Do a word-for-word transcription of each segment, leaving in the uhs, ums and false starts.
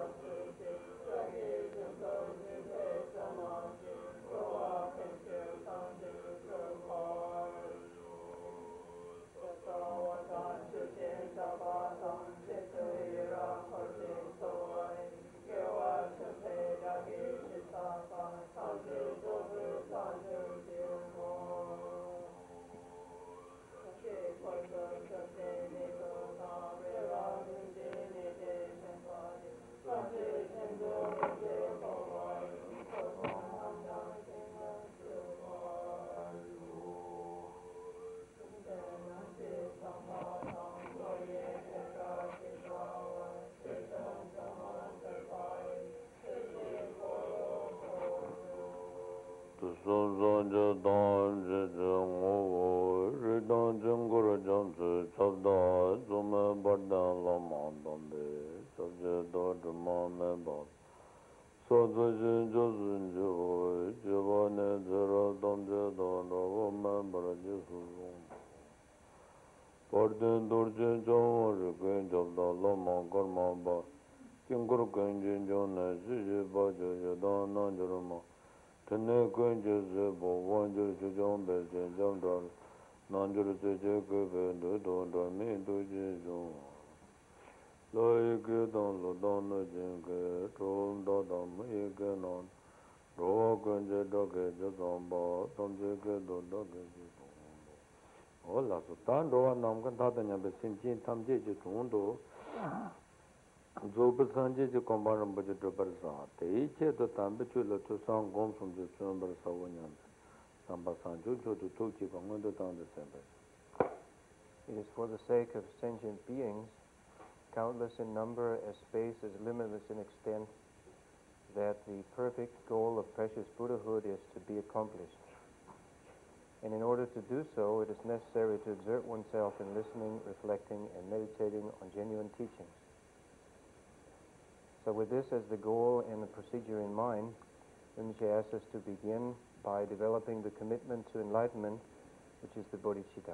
is for the sake of sentient beings, countless in number as space is limitless in extent, that the perfect goal of precious Buddhahood is to be accomplished. And in order to do so, it is necessary to exert oneself in listening, reflecting, and meditating on genuine teachings. So with this as the goal and the procedure in mind, Rinpoche asks us to begin by developing the commitment to enlightenment, which is the bodhicitta.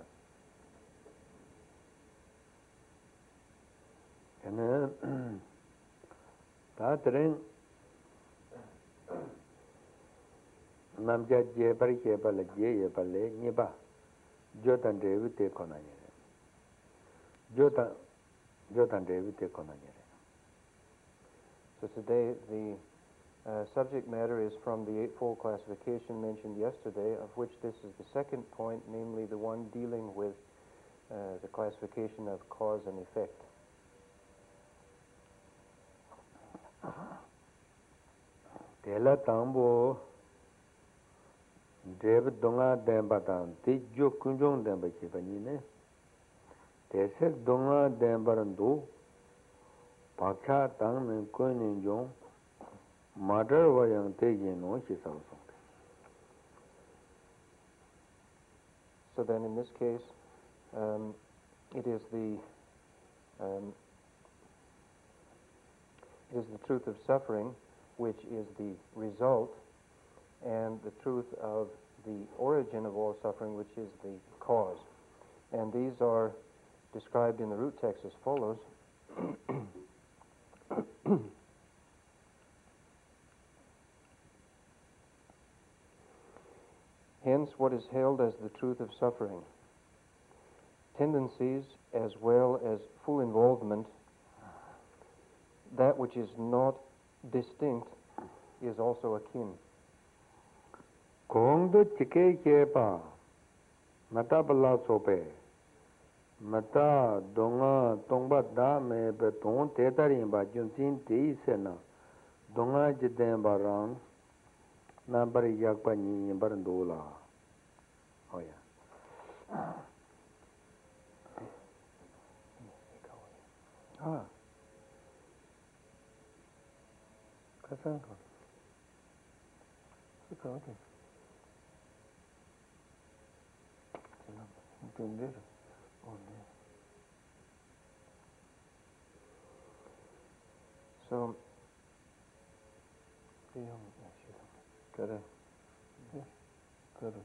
And then, Namja Jebari Jebala Jebale Niba Jotan David Konanyere Jotan Jotan David Konanyere. So today the uh, subject matter is from the Eightfold Classification mentioned yesterday, of which this is the second point, namely the one dealing with uh, the classification of cause and effect. Tela Tambo David Donga Dembatan, Tijo Kunjong Demba Chipanine, Tesek Donga Dembarando, Pacha Tang and Kunin Jong, Mother Wayang Teji no Chisang. So then in this case, um, it is the um, it is the truth of suffering which is the result, and the truth of the origin of all suffering, which is the cause. And these are described in the root text as follows. Hence, what is held as the truth of suffering? Tendencies as well as full involvement, that which is not distinct is also akin. Kongdo chike chepa mata bala sope mata donga tongba da me be ton tetarin ba junsin ti sena donga jiden barang na bari yakpa ni barandola. Oh yeah. Ah. Kasang ko. Kasang ko. So, correct. Correct.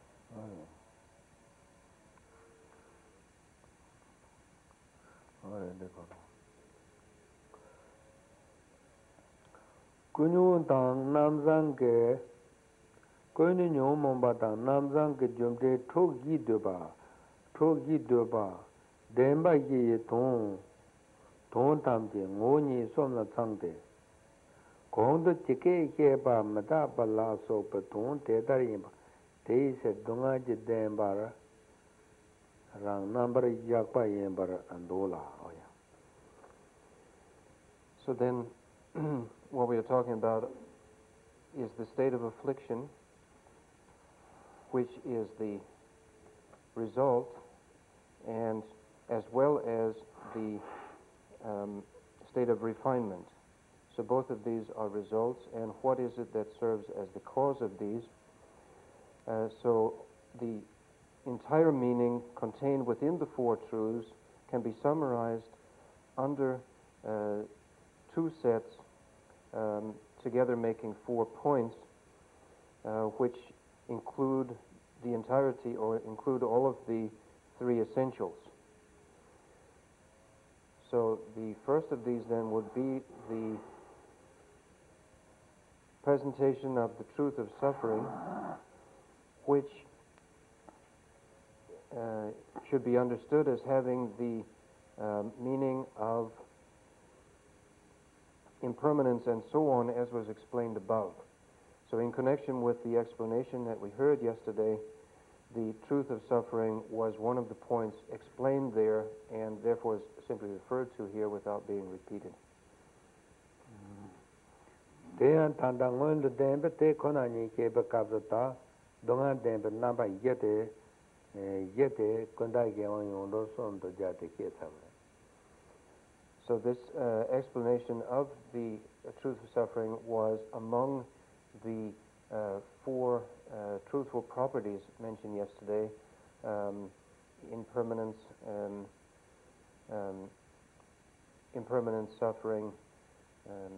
Oh, Kunyu tang namzang ke Kunyu nyo momba tang namzang ke jumde thogi doba thogi doba denba ye thong thong tam je ngoni somna changde Kondo chike ke pa mata pa la so pa thong te tari ba te se dunga je denba ra rang number yakpa yembar andola oya. So then, what we are talking about is the state of affliction, which is the result, and as well as the um, state of refinement. So both of these are results, and what is it that serves as the cause of these? Uh, so the entire meaning contained within the Four Truths can be summarized under uh, two sets, um, together making four points, uh, which include the entirety or include all of the three essentials. So the first of these then would be the presentation of the truth of suffering, which uh, should be understood as having the uh, meaning of impermanence and so on, as was explained above. So in connection with the explanation that we heard yesterday, the truth of suffering was one of the points explained there, and therefore is simply referred to here without being repeated. Deyan tanda ngon de dembe te kona ni ke be kapta donga dembe namba yete yete konda ge won yon do son do jate ke sabre. So this uh, explanation of the uh, truth of suffering was among the uh, four uh, truthful properties mentioned yesterday: um, impermanence, um, um, impermanence, suffering, um,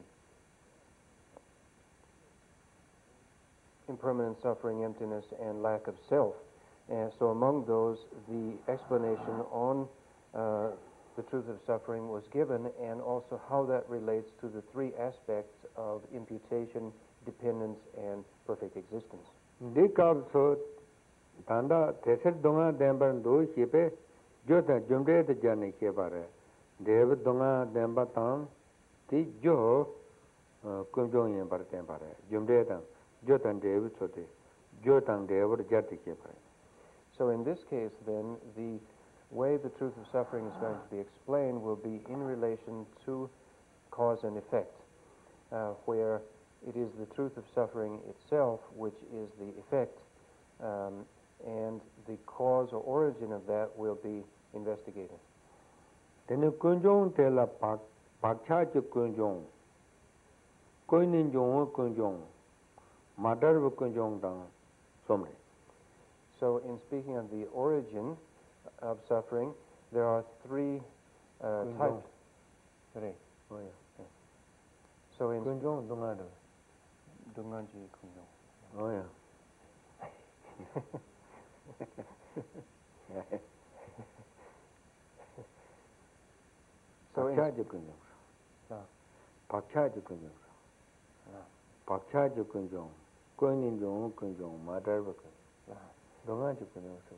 impermanent suffering, emptiness, and lack of self. And so among those, the explanation on uh, the truth of suffering was given, and also how that relates to the three aspects of imputation, dependence, and perfect existence. De kap so tanda teser donga demba do hipe jota jumde de jane ke bare dev donga demba tang ti jo kunjong yen bar tem bare jumde tang jotan dev sote jotan dev jati ke bare. So in this case, then, the way the truth of suffering is going to be explained will be in relation to cause and effect, uh, where it is the truth of suffering itself which is the effect, um, and the cause or origin of that will be investigated. Tene kunjong tela pak pakcha ju kunjong koinin jong kunjong madar bu kunjong dang somre. So in speaking of the origin of suffering, there are three uh, types. Three. Oh yeah. So in kunjong dunga do. Dunganji kunjong. Oh yeah. So in pakcha ju kunjong. Ah. pakcha ju kunjong. pakcha ju kunjong koinin jong kunjong madar bu kunjong. Dunga ju kunjong so.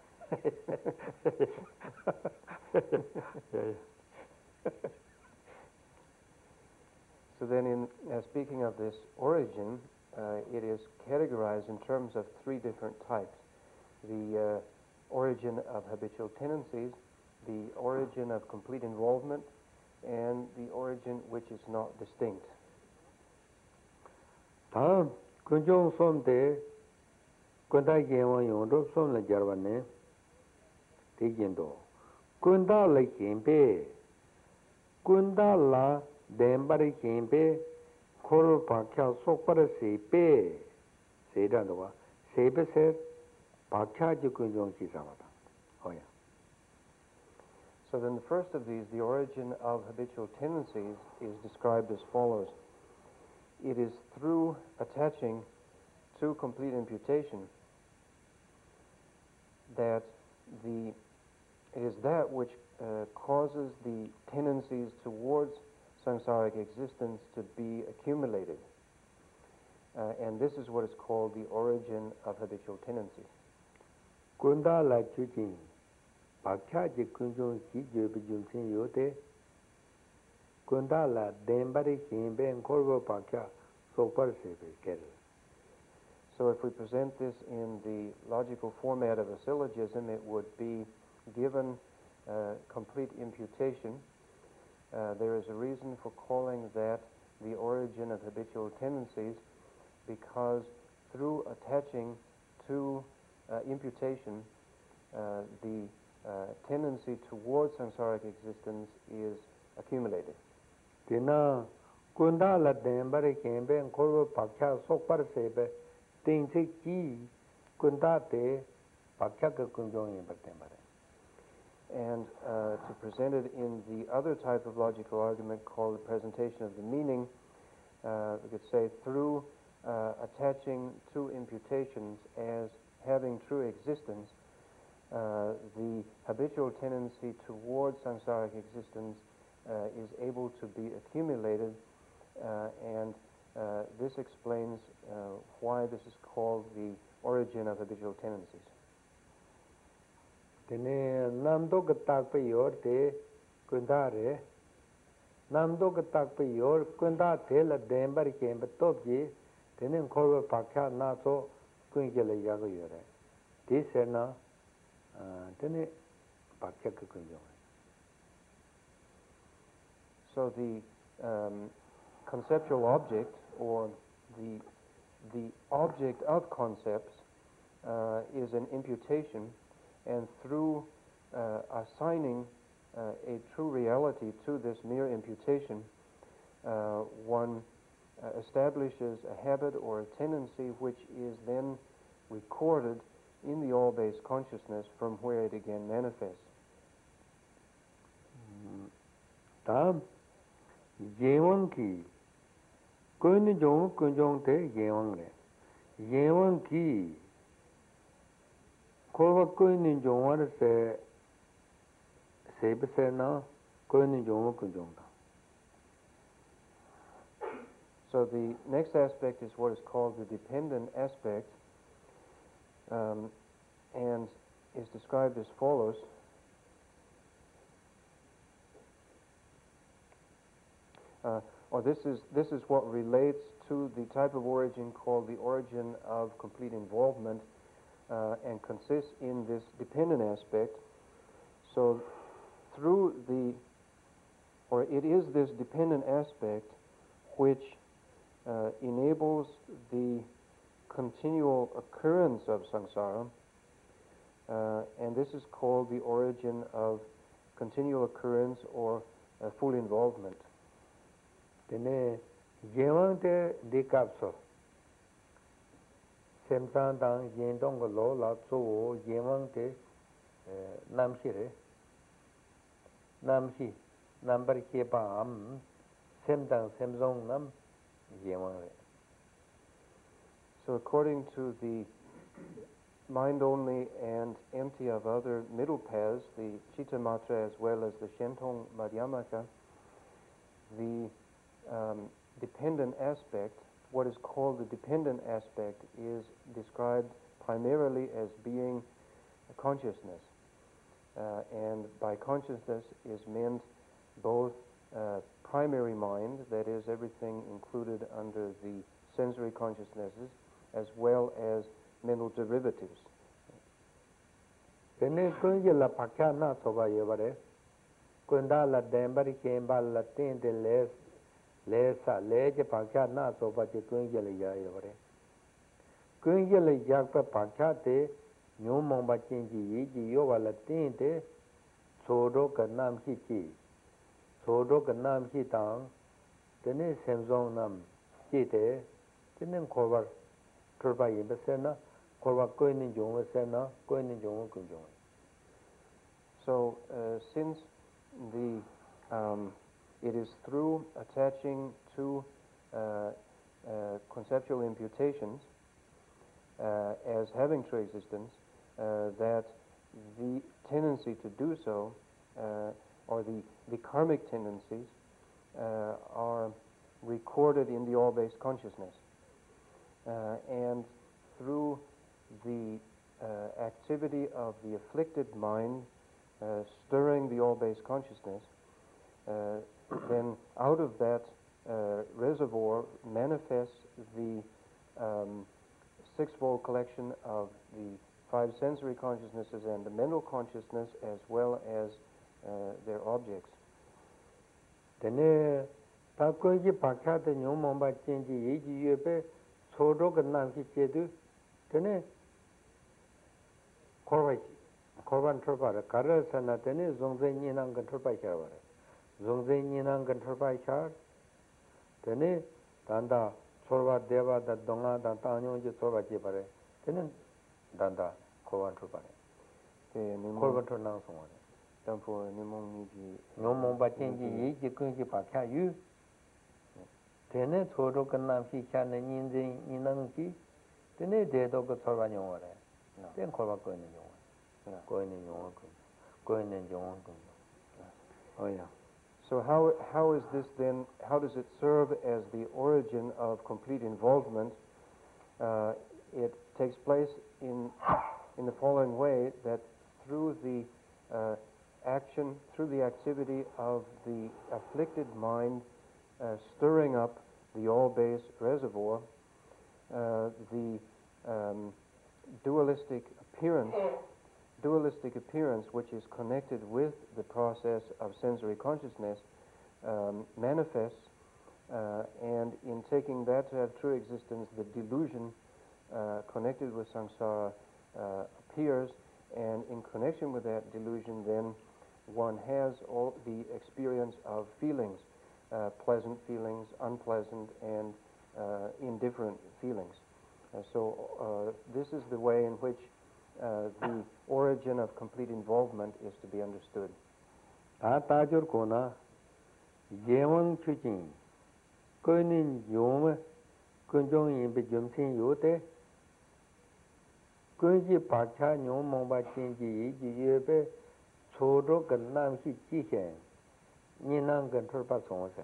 So then, in uh, speaking of this origin, uh, it is categorized in terms of three different types: the uh, origin of habitual tendencies, the origin of complete involvement, and the origin which is not distinct. Ta kunjong som de kunda yewa yondo som la jarwane te yendo kunda la kempe kunda la dembare kempe koro pakya sokpara sepe seda dowa sepe se pakya ji kunjong ki samata. Oh yeah. So then the first of these, the origin of habitual tendencies, is described as follows. It is through attaching to complete imputation that the it is that which uh, causes the existence to be accumulated. Uh, and this is what is called the origin of habitual tendencies. Kunda la chuchin, pakya ji kunjong ki jobi junsin yote, kunda la dembari himbe korbo pakya sopar sebe kel. So if we present this in the logical format of a syllogism, it would be given uh, complete imputation. Uh, there is a reason for calling that the origin of habitual tendencies, because through attaching to uh, imputation, uh, the uh, tendency towards samsaric existence is accumulated. Tina kunda la dembari himbe korbo pakya sopar sebe tingse ki kunda te pakya ka kunjong yin bertembare. And uh, to present it in the other type of logical argument called the presentation of the meaning, uh, we could say through uh, attaching to imputations as having true existence, uh, the habitual tendency towards samsaric existence uh, is able to be accumulated, uh, and uh, this explains uh, why this is called the origin of habitual tendencies. Tene namdo ka takpa yor te kunda re, namdo ka takpa yor kunda te la dembar kemba topji, tene korwa pakya na so kunje la yago yore. Di se na tene pakya ka kunjo. So the um, conceptual object, or the the object of concepts, uh, is an imputation. And through uh, assigning uh, a true reality to this mere imputation, uh, one uh, establishes a habit or a tendency which is then recorded in the all-base consciousness from where it again manifests. Tam yewang ki kun jong kun jong te yewang re, yewang ki korwa koinin jongwar se sebe se na koinin jongwa kunjongda. So the next aspect is what is called the dependent aspect, um, and is described as follows. Uh, or this is this is what relates to the type of origin called the origin of complete involvement. Uh, and consists in this dependent aspect. So through the, or it is this dependent aspect which uh, enables the continual occurrence of samsara, uh, and this is called the origin of continual occurrence or uh, full involvement. Tene yewang te dikapso. Semsan dang yin dong lo la tso yewang te namshi re, namshi number ke pa am sem dang sem zong nam yewang re. So according to the mind only and empty of other middle paths, the Chitta Matra as well as the Shentong Madhyamaka, the um, dependent aspect, what is called the dependent aspect, is described primarily as being a consciousness. Uh, and by consciousness is meant both uh, primary mind, that is everything included under the sensory consciousnesses, as well as mental derivatives. Tene kunje la pakya na soba yebare, kunda la dembari kemba la tinte les lesa leje pakya na soba che kunje la ya yebare. Kunje la yakpa pakya te nyo mongba chinji yi ji yo wala tinte sodo ka nam chi chi, sodo ka nam chi tang, tene semzong nam chi te, tene korbar turba yinba sena, korba koinin jungwa sena, koinin jungwa kunjungwa. So, uh, since the um, it is through attaching to uh, uh, conceptual imputations uh, as having true existence, uh, that the tendency to do so, uh, or the, the karmic tendencies, uh, are recorded in the all-base consciousness. Uh, and through the uh, activity of the afflicted mind uh, stirring the all-base consciousness, uh, then out of that uh, reservoir manifests the um, sixfold collection of the five sensory consciousnesses and the mental consciousness, as well as uh, their objects. Tene takoji pakhyate nyomomba chenji yeji yebe chodok namki chedu tene korbaji korban tropara karasana tene zongze nyinang control chawara zongze nyinang control char tene danda chorba deva da donga da tanyongji chorba chepare tene danda korban tropare korban tronang songare Tampo nimong niji nyomomba chenji yeji kunji pakhya yu tene chodok namki chane nyinze nyinangki tene dedo ko chorba nyongare ten korba koine nyongare koine nyongare koine nyongare. Oh yeah. So how how is this then? How does it serve as the origin of complete involvement? Uh, it takes place in in the following way: that through the uh, action, through the activity of the afflicted mind, uh, stirring up the all-base reservoir, uh, the um, dualistic appearance, dualistic appearance, which is connected with the process of sensory consciousness, um, manifests, uh, and in taking that to have true existence, the delusion uh, connected with samsara uh, appears, and in connection with that delusion, then one has all the experience of feelings, uh, pleasant feelings, unpleasant, and uh, indifferent feelings. Uh, so uh, this is the way in which uh, the origin of complete involvement is to be understood. Ta tajur kona yewang chuchin koinin yom kunjong yin be jumsin yote kunji pacha nyom mongba chinji ji yebe chodo ganam hi ji hen ninang gan thorpa songsa.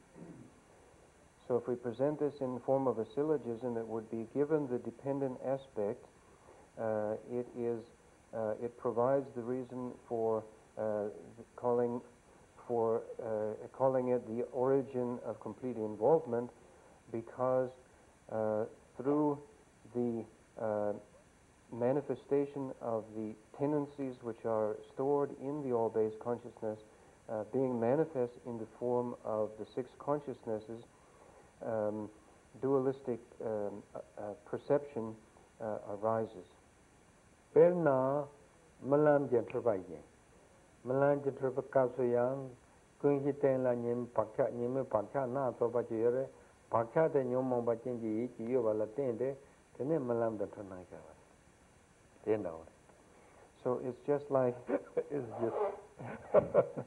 So if we present this in the form of a syllogism, it would be, given the dependent aspect, uh, it is uh, it provides the reason for uh, calling for uh, calling it the origin of complete involvement, because uh, through the uh, manifestation of the tendencies which are stored in the all-base consciousness, uh, being manifest in the form of the six consciousnesses, um, dualistic um, uh, uh, perception uh, arises. Perna malam jentrbaye malam jentrba kasuyang kunji tenla nyim pakya nyim pakya na so ba jere pakya de nyom mong ba chinji ji yo bala tende tene malam da thana ka ba tenda. So it's just like it's just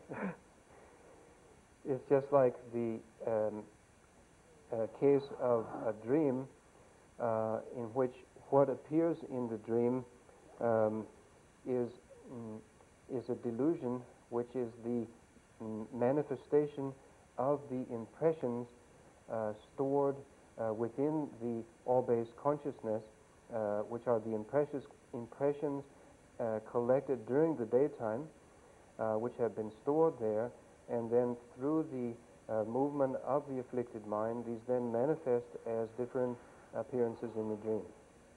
it's just like the um, uh, case of a dream uh, in which what appears in the dream um, is mm, is a delusion, which is the mm, manifestation of the impressions uh, stored uh, within the all-base consciousness, uh, which are the impressions impressions uh, collected during the daytime, uh, which have been stored there, and then through the uh, movement of the afflicted mind, these then manifest as different appearances in the dream.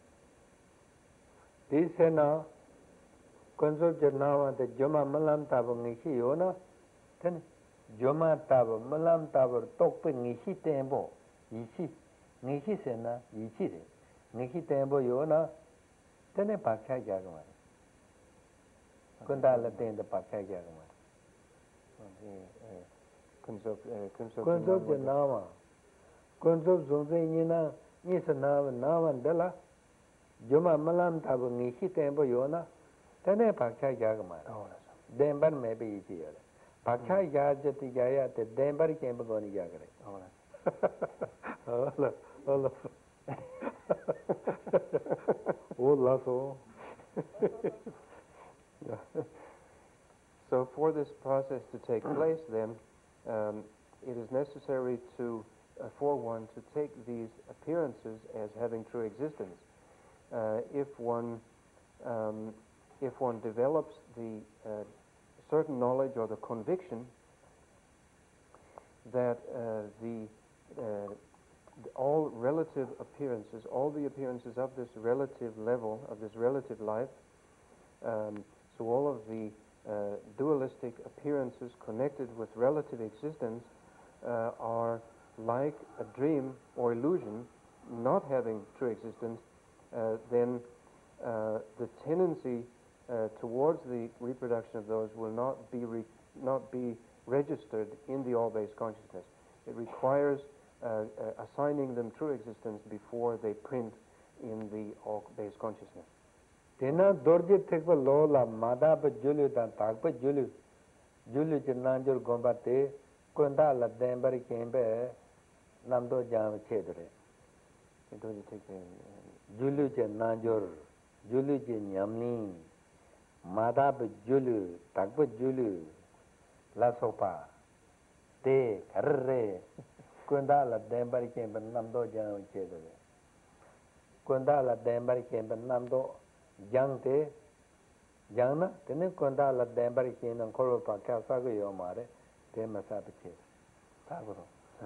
This is now concept now the Joma Malam Tabo Nishi Yona, then Joma Tabo Malam Tabo Tokpe Nishi Tembo, Ishi, Nishi Sena, Ishi, Nishi Tembo Yona, then a Pakha Jagaman. Kundala ten the Pakha Jagaman. Concept Nama, concept Zunzina, Nisana, Nama, Della. Joma Malam Tabu Nishi Tembo Yona, Tene Pakha Jagaman. Dembar may be easier. Pakha Jajati Jaya, the Dembar came Bagoni Jagare. Oh, oh, oh, lasso. So for this process to take place, then, um, it is necessary to, uh, for one to take these appearances as having true existence. Uh, if one, um, if one develops the uh, certain knowledge or the conviction that uh, the, uh, the all relative appearances, all the appearances of this relative level, of this relative life, um, so all of the uh, dualistic appearances connected with relative existence uh, are like a dream or illusion, not having true existence, uh, then uh, the tendency uh, towards the reproduction of those will not be re not be registered in the all-base consciousness. It requires uh, uh, assigning them true existence before they print in the all-base consciousness. Tena dorje tekpa lo la mada pa julu ta tak pa julu julu je nanjur gomba te kunda la denbar kembe namdo jam chedre. Dorje tekpa julu je nanjur julu je nyamni mada pa julu tak pa julu la sopa te karre kunda la denbar kembe namdo jam chedre. Kunda la denbar kembe namdo Young te, young na, tene konda la dembari kina koro pa kya sago yo mare, te masapiche. Tagoro.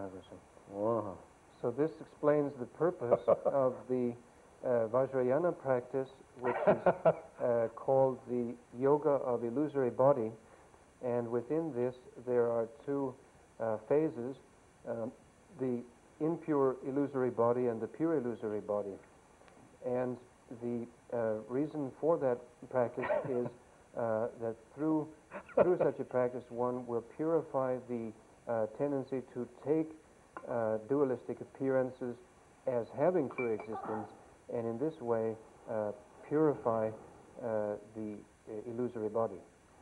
Oh. So this explains the purpose of the uh, Vajrayana practice, which is uh, called the yoga of illusory body, and within this there are two uh, phases, um, the impure illusory body and the pure illusory body. And the uh, reason for that practice is uh, that through through such a practice one will purify the uh, tendency to take uh, dualistic appearances as having true existence, and in this way uh, purify uh, the uh, illusory body.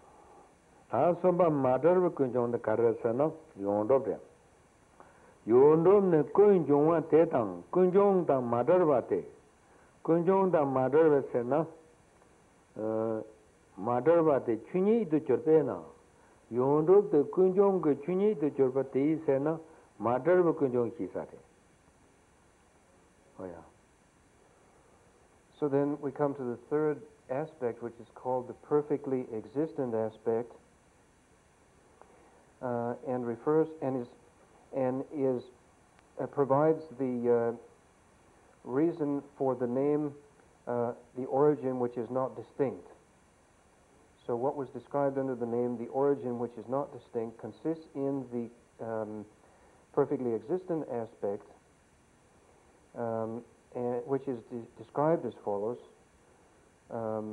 Asomba matter we kunjong the karasana yondo de. Yondo ne kunjong te tang kunjong tang matter bate. Kunjong da madar se na madar ba de chuni de chorpe na yondo de kunjong ge chuni de chorpa te se na madar ba kunjong chi sa de. Oh yeah. So then we come to the third aspect, which is called the perfectly existent aspect, uh, and refers and is and is uh, provides the uh, reason for the name, uh, the origin which is not distinct. So what was described under the name, the origin which is not distinct, consists in the um, perfectly existent aspect, um, and, which is de described as follows. Um,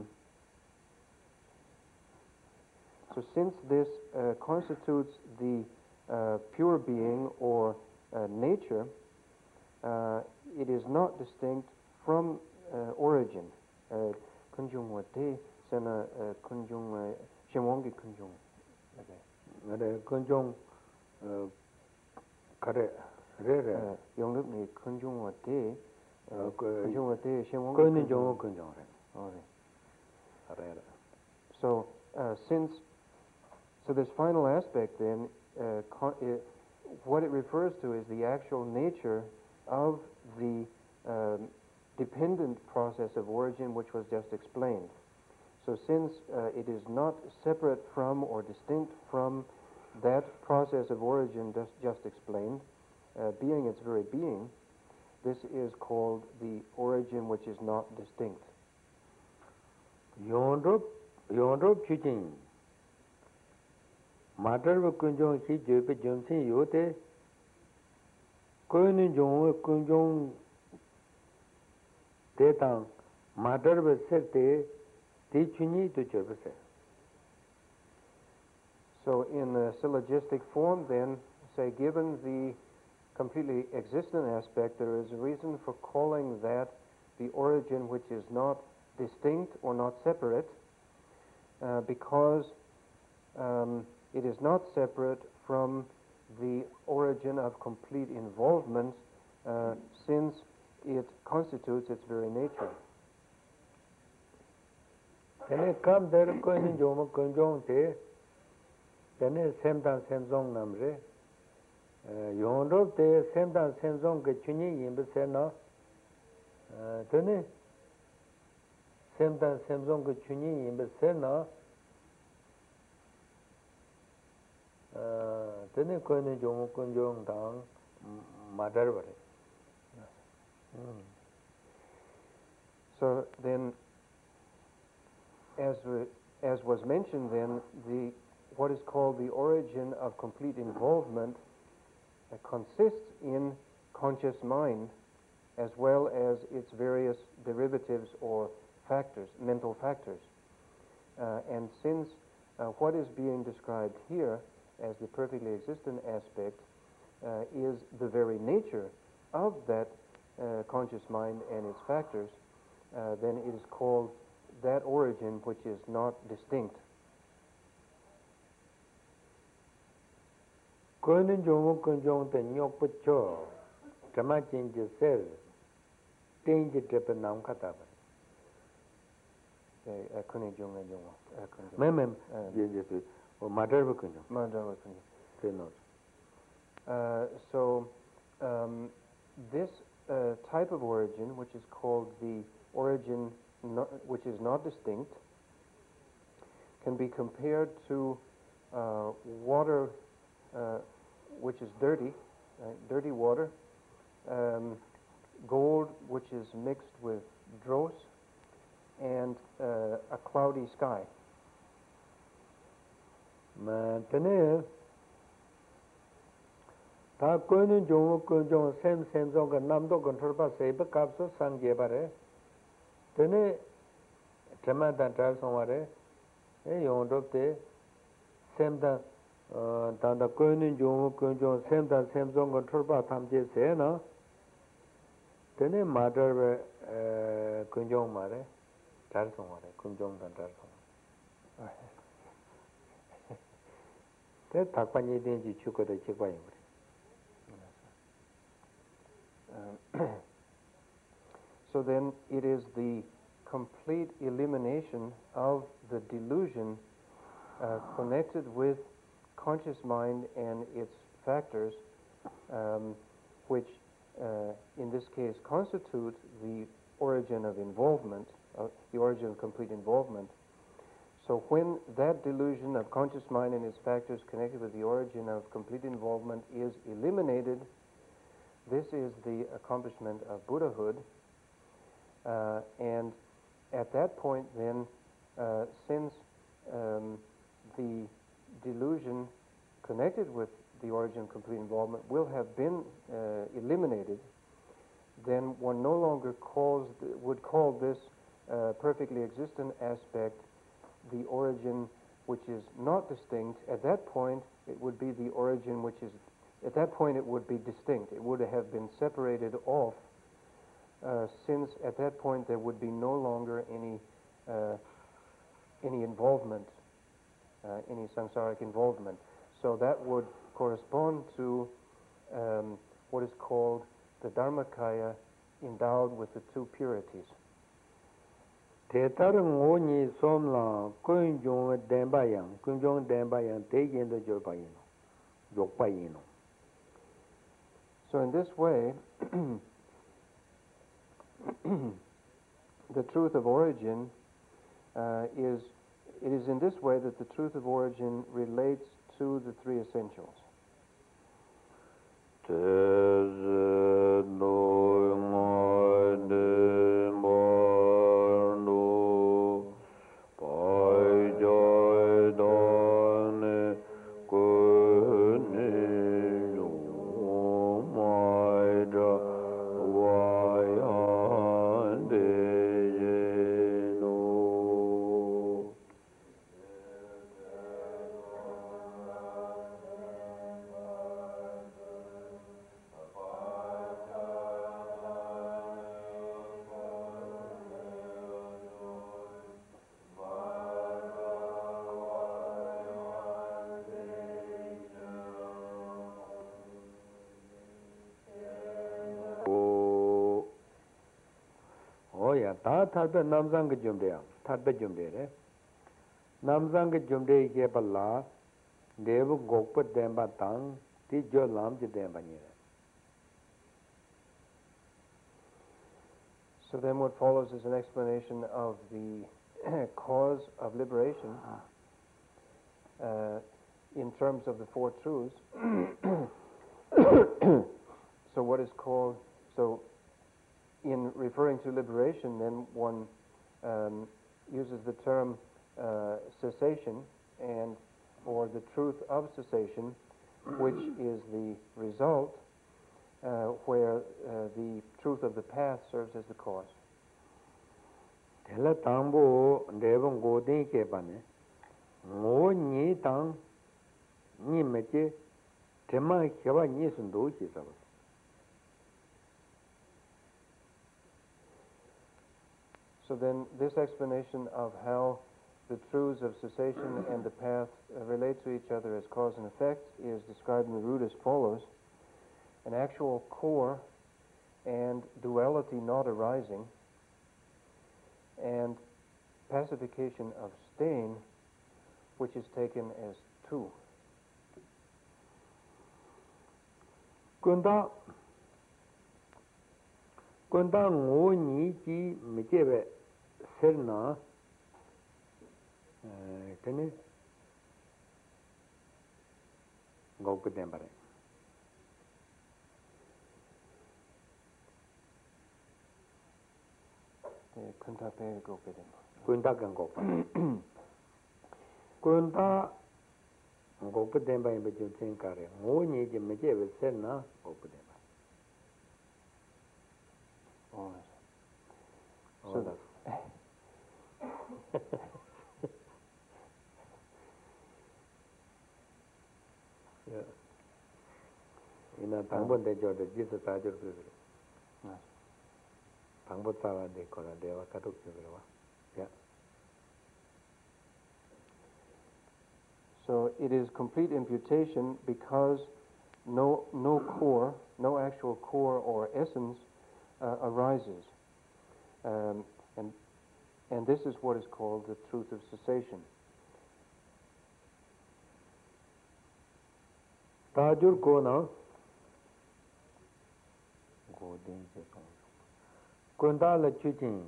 so since this uh, constitutes the uh, pure being or uh, nature, uh, it is not distinct from uh, origin. Kunjung wa te sena kunjung shemwangi kunjung. Ngade kunjung kare re re. Yonglup ni kunjung wa te kunjung wa te shemwangi kunjung kunjung re. So uh, since so this final aspect then, uh, con it, what it refers to is the actual nature of the um, dependent process of origin which was just explained. So since uh, it is not separate from or distinct from that process of origin just, just explained, uh, being its very being, this is called the origin which is not distinct. Yondrop, yondrop chuching. Matter wa kunjong chi jepe jomsin yote koyni jong kunjong te tang matter wa sekte te chuni to churpase. So in the syllogistic form then, say given the completely existent aspect, there is a reason for calling that the origin which is not distinct or not separate, uh, because um, it is not separate from the origin of complete involvement, uh, since it constitutes its very nature. Tene kam der koyni jong kunjong te tene sem tang sem song namre Yondrop te semdan semzong ke chunyi yinba se na tene semdan semzong ke chunyi yinba se na tene koine jong kunjong dang madar bare. So then, as we, as was mentioned, then the what is called the origin of complete involvement uh, consists in conscious mind, as well as its various derivatives or factors, mental factors. Uh, and since uh, what is being described here as the perfectly existent aspect uh, is the very nature of that uh, conscious mind and its factors, uh, then it is called that origin which is not distinct. Koine jong kunjong te nyok pucho tama chinji sel tenji tepe nam kata bare. Kune jong na jong. Mem mem je je tu o madar ba kunjong. Madar ba kunjong. Tenor. Uh, so um, this uh, type of origin, which is called the origin not, which is not distinct, can be compared to uh, water uh, which is dirty, right? Dirty water, um, gold which is mixed with dross, and uh, a cloudy sky. Ma tene ta koine jong kunjong sem sem zong ka nam do control pa se ba kap so sang je bare tene tama dan tra song bare e yong do te sem da dan da koine jong kunjong sem da sem zong control pa tham je se na tene matter be kunjong mare tra song bare kunjong dan tra song te tak pa ni den ji chu ko de chi pa yin. So then it is the complete elimination of the delusion uh, connected with conscious mind and its factors, um, which uh, in this case constitute the origin of involvement, uh, the origin of complete involvement. So when that delusion of conscious mind and its factors connected with the origin of complete involvement is eliminated, this is the accomplishment of Buddhahood, uh, and at that point then, uh, since um, the delusion connected with the origin of complete involvement will have been uh, eliminated, then one no longer calls th- would call this uh, perfectly existent aspect the origin which is not distinct. At that point, it would be the origin which is At that point, it would be distinct. It would have been separated off, uh, since at that point there would be no longer any uh, any involvement, uh, any samsaric involvement. So that would correspond to um, what is called the Dharmakaya endowed with the two purities. Tetar ngoni somla kunjong denbayang kunjong denbayang teyin de jobayino jokbayino. So in this way, the truth of origin uh, is, it is in this way that the truth of origin relates to the three essentials. 다 탈배 남상 그 좀돼요. 탈배 좀 되래. 남상 그 좀돼 이게 발라 내부 곡부 댐바 땅 ti jo lam je den ba ni. So then what follows is an explanation of the cause of liberation uh, in terms of the Four Truths. So what is called, so in referring to liberation, then one um, uses the term uh, cessation and or the truth of cessation, which is the result uh, where uh, the truth of the path serves as the cause. Tela tambo devon go den ke bane ngo ni tang ni meche tema kheba ni sun do chi sa. So then this explanation of how the truths of cessation and the path uh, relate to each other as cause and effect is described in the root as follows: an actual core and duality not arising, and pacification of stain, which is taken as two. Kunda Kunda ngo ni ji mejebe serna eh tene ngau ke den bare. Kunda pe go pe den. Kunda kan go pa. Kunda ngau pe den ba be ju tin kare ngo ni ji mejebe serna ngau pe den. Oh. So that yeah. Ina tangbon de jo de Jesus ta jo de. Yes. Tangbon ta wa de ko la de wa ka to jo wa. Yeah. So it is complete imputation because no no core, no actual core or essence uh, arises. Um, and and this is what is called the truth of cessation. Tajur ko na go din je ko. Kunda la chuchin.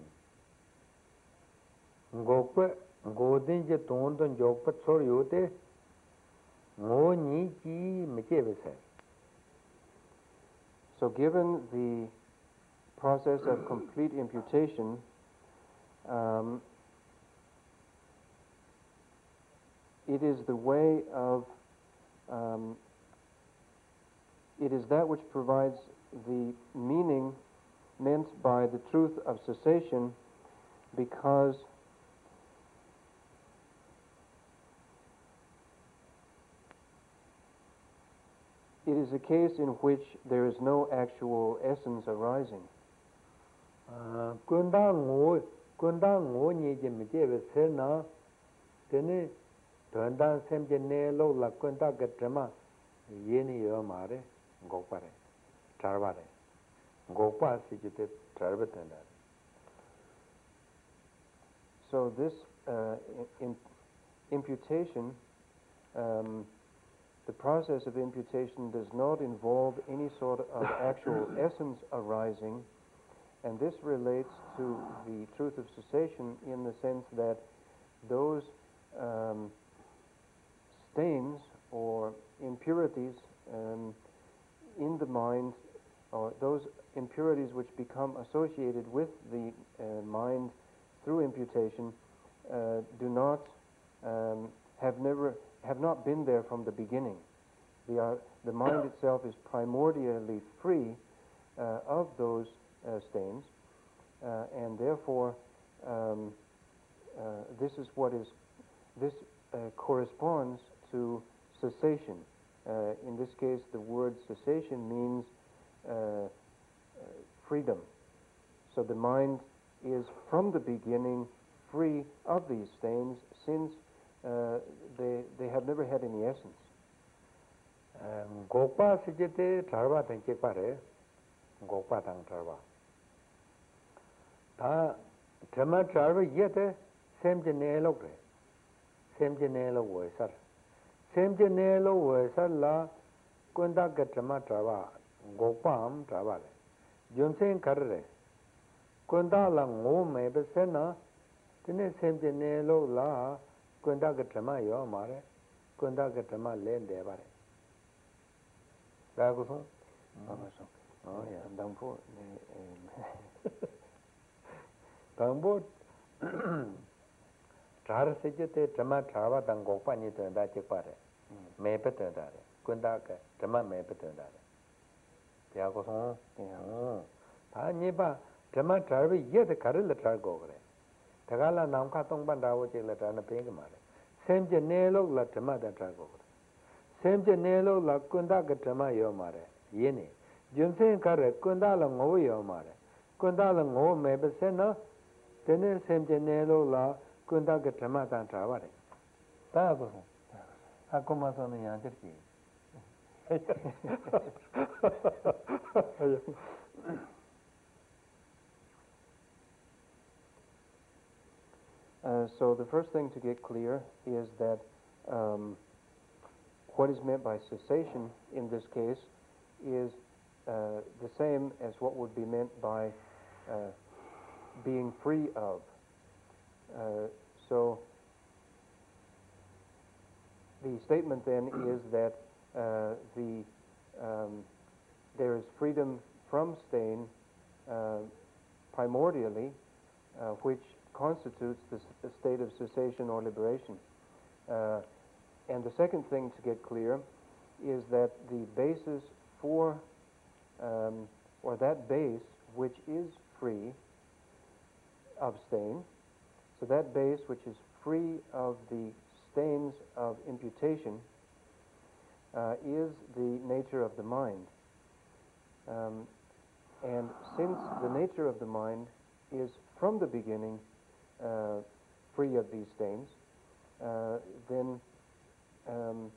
Gokpe go din je ton don jokpe chor yote ngo ni ji meche bese. So given the process of complete imputation, um, it is the way of, um, it is that which provides the meaning meant by the truth of cessation, because it is a case in which there is no actual essence arising. Kunda ngo kunda ngo ni je meche bese na tene tanda semje ne lo la kunda ke tema yeni yo mare gopare charvare gopa sijite charvatenda. So this uh, in, imputation, um, the process of imputation does not involve any sort of actual essence arising, and this relates to the truth of cessation in the sense that those um, stains or impurities um, in the mind, or those impurities which become associated with the uh, mind through imputation, uh, do not um, have never have not been there from the beginning. The, uh, the mind itself is primordially free uh, of those uh, stains, uh, and therefore um, uh, this is what is this uh, corresponds to cessation. Uh, in this case, the word cessation means uh, uh, freedom. So the mind is from the beginning free of these stains, since uh, they they have never had any essence. Gopa sijite charva tenche pare gopa tang charva ta tema charva yete semje ne lo re semje ne lo we sar semje ne lo we sar la Kunda Gatrama Trava, Gopam Travale. Junsen Karre. Kunda Lang Ome Besena, Tine Semjinelo La, Kunda Gatrama Yo Mare, Kunda Gatrama Len Devare. Raguson? Oh, yeah, Dangpo. Dangpo. Trar Sejete, Trama Trava, Dangopani to that Chipare. Mepetendare. Kunda Trama Mepetendare. Piagoson? Yeah. Taniba, Trama Travi, yet the Karilla Tragore. Tagala Namka Tongbanda, which is Latana Pingamare. Same Janelo La Trama Tragore. Same Janelo La Kunda Trama Yomare. Yeni. Junsen Kare, Kunda La Ngo Yomare. Kunda La Ngo Mebesena. Then same Janelo La Kunda Trama Travare. Tagoson. Akuma sono yanjirki. Uh, so the first thing to get clear is that um, what is meant by cessation in this case is uh, the same as what would be meant by uh, being free of. Uh, so the statement then is that uh, the um, there is freedom from stain uh, primordially, uh, which constitutes the, the state of cessation or liberation. Uh, and the second thing to get clear is that the basis for, um, or that base which is free of stain, so that base which is free of the stains of imputation uh, is the nature of the mind. Um, and since the nature of the mind is from the beginning uh, free of these stains, uh, then um,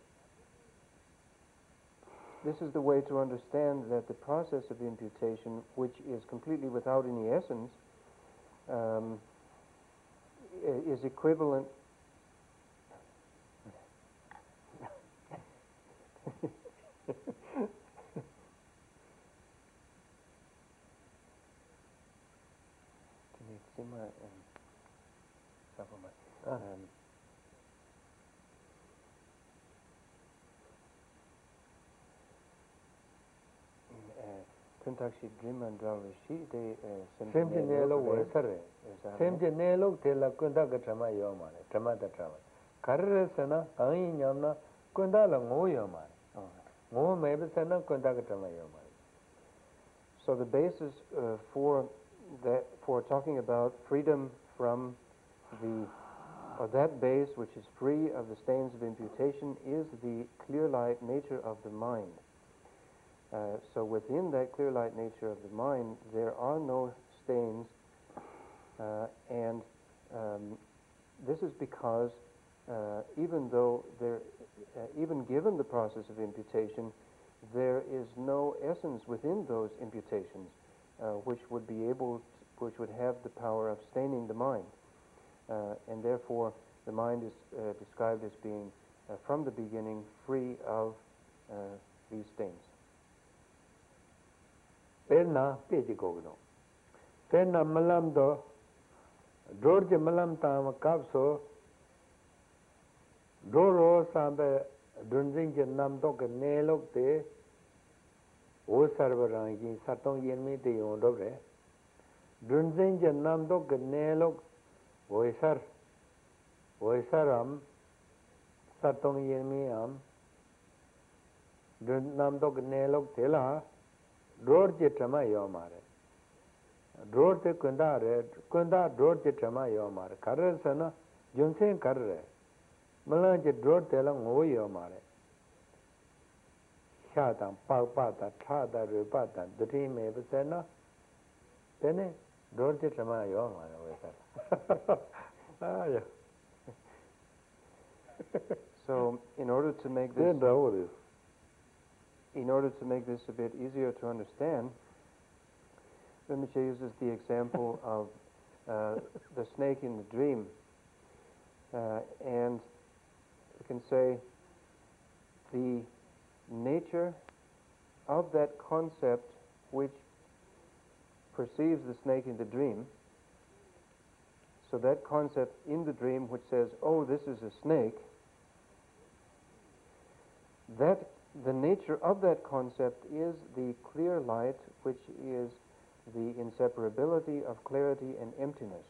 this is the way to understand that the process of imputation, which is completely without any essence, um, is equivalent um, Kuntakshi Driman Dravrishi, they Same Nelo was a Same Nelo tell a Kundaka Trama Yomane, Tramata Trama. Karasana, Ain Yamna, Kundala Mo Yomane. Mo Mabesana, Kundaka Trama Yomane. So the basis uh, for that, for talking about freedom from the, or that base which is free of the stains of imputation is the clear light nature of the mind. Uh, so within that clear light nature of the mind, there are no stains, uh, and um, this is because uh, even though there, uh, even given the process of imputation, there is no essence within those imputations uh, which would be able, to, which would have the power of staining the mind, uh, and therefore the mind is uh, described as being uh, from the beginning free of uh, these stains. Perna Pejigogno. Perna Malam do George Malam Tam Kapso Doro Sambe Dunzing Nam Dog Nelok de O Sarvarangi Satong Yenmi de Yondobre Dunzing Nam Dog Nelok Oisar Oisaram Satong Yenmi Am Dun Nam Dog Nelok Tela Dror Trama Yomare. Dror te Kundare, Kunda Dror Trama Yomare. Karre Sana, Junsen Karre. Malange Dror Telang O Yomare. Shatan, Pagpata, Tada, Rupata, the team Ebesena. Then Dror Trama Yomare. Ah, yeah. So, in order to make this. In order to make this a bit easier to understand, Rinpoche uses the example of uh, the snake in the dream. Uh, and we can say the nature of that concept which perceives the snake in the dream. So that concept in the dream which says, oh, this is a snake, that the nature of that concept is the clear light which is the inseparability of clarity and emptiness.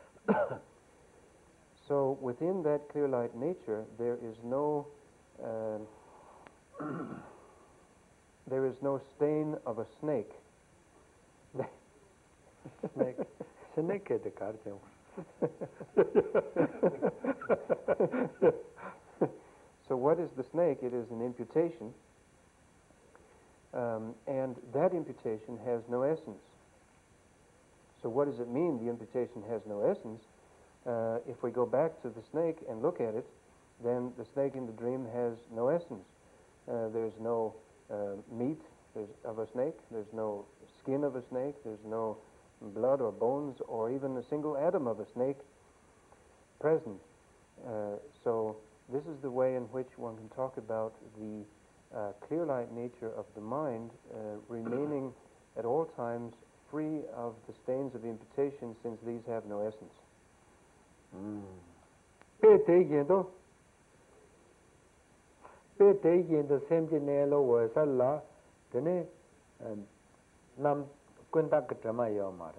So within that clear light nature, there is no uh, there is no stain of a snake. Snake, snake is the card. So what is the snake? It is an imputation, um, and that imputation has no essence. So what does it mean, the imputation has no essence? Uh, if we go back to the snake and look at it, then the snake in the dream has no essence. Uh, there's no uh, meat there's of a snake, there's no skin of a snake, there's no blood or bones or even a single atom of a snake present. Uh, so this is the way in which one can talk about the uh, clear light nature of the mind uh, remaining at all times free of the stains of imputation, since these have no essence. Pe taking to Pe taking the same genelo was a la, then Nam Quintacatrama Yomare.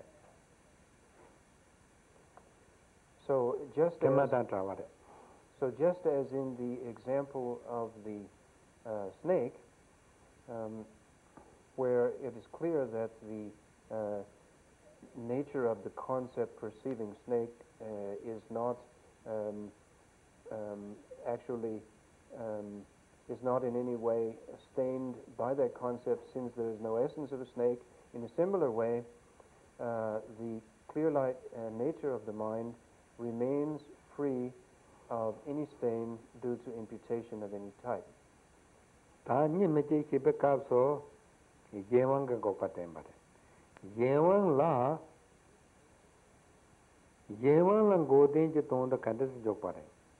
So just as, Travare. so just as in the example of the uh, snake, um, where it is clear that the uh, nature of the concept perceiving snake uh, is not um, um, actually um, is not in any way stained by that concept, since there is no essence of a snake. In a similar way, uh, the clear light uh, nature of the mind remains free of any stain due to imputation of any type. Tani meti kibe kapso Yewang go patembare. Yewang la Yewang la godin je ton da kandes jokpare.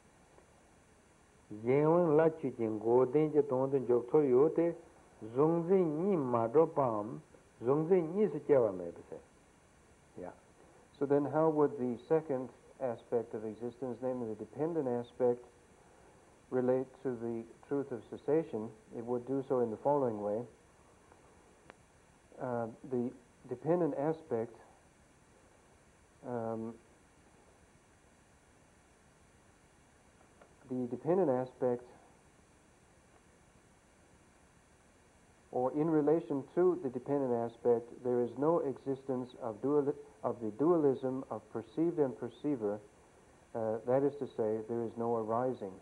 Yewang la chujin godin je ton da jokso yote zungzi ni madro pam zungzi ni se chewa me bese. Yeah. So then how would the second aspect of existence, namely the dependent aspect, relate to the truth of cessation? It would do so in the following way. Uh, the dependent aspect um, the dependent aspect, or in relation to the dependent aspect, there is no existence of dual of the dualism of perceived and perceiver. Uh, that is to say, there is no arising.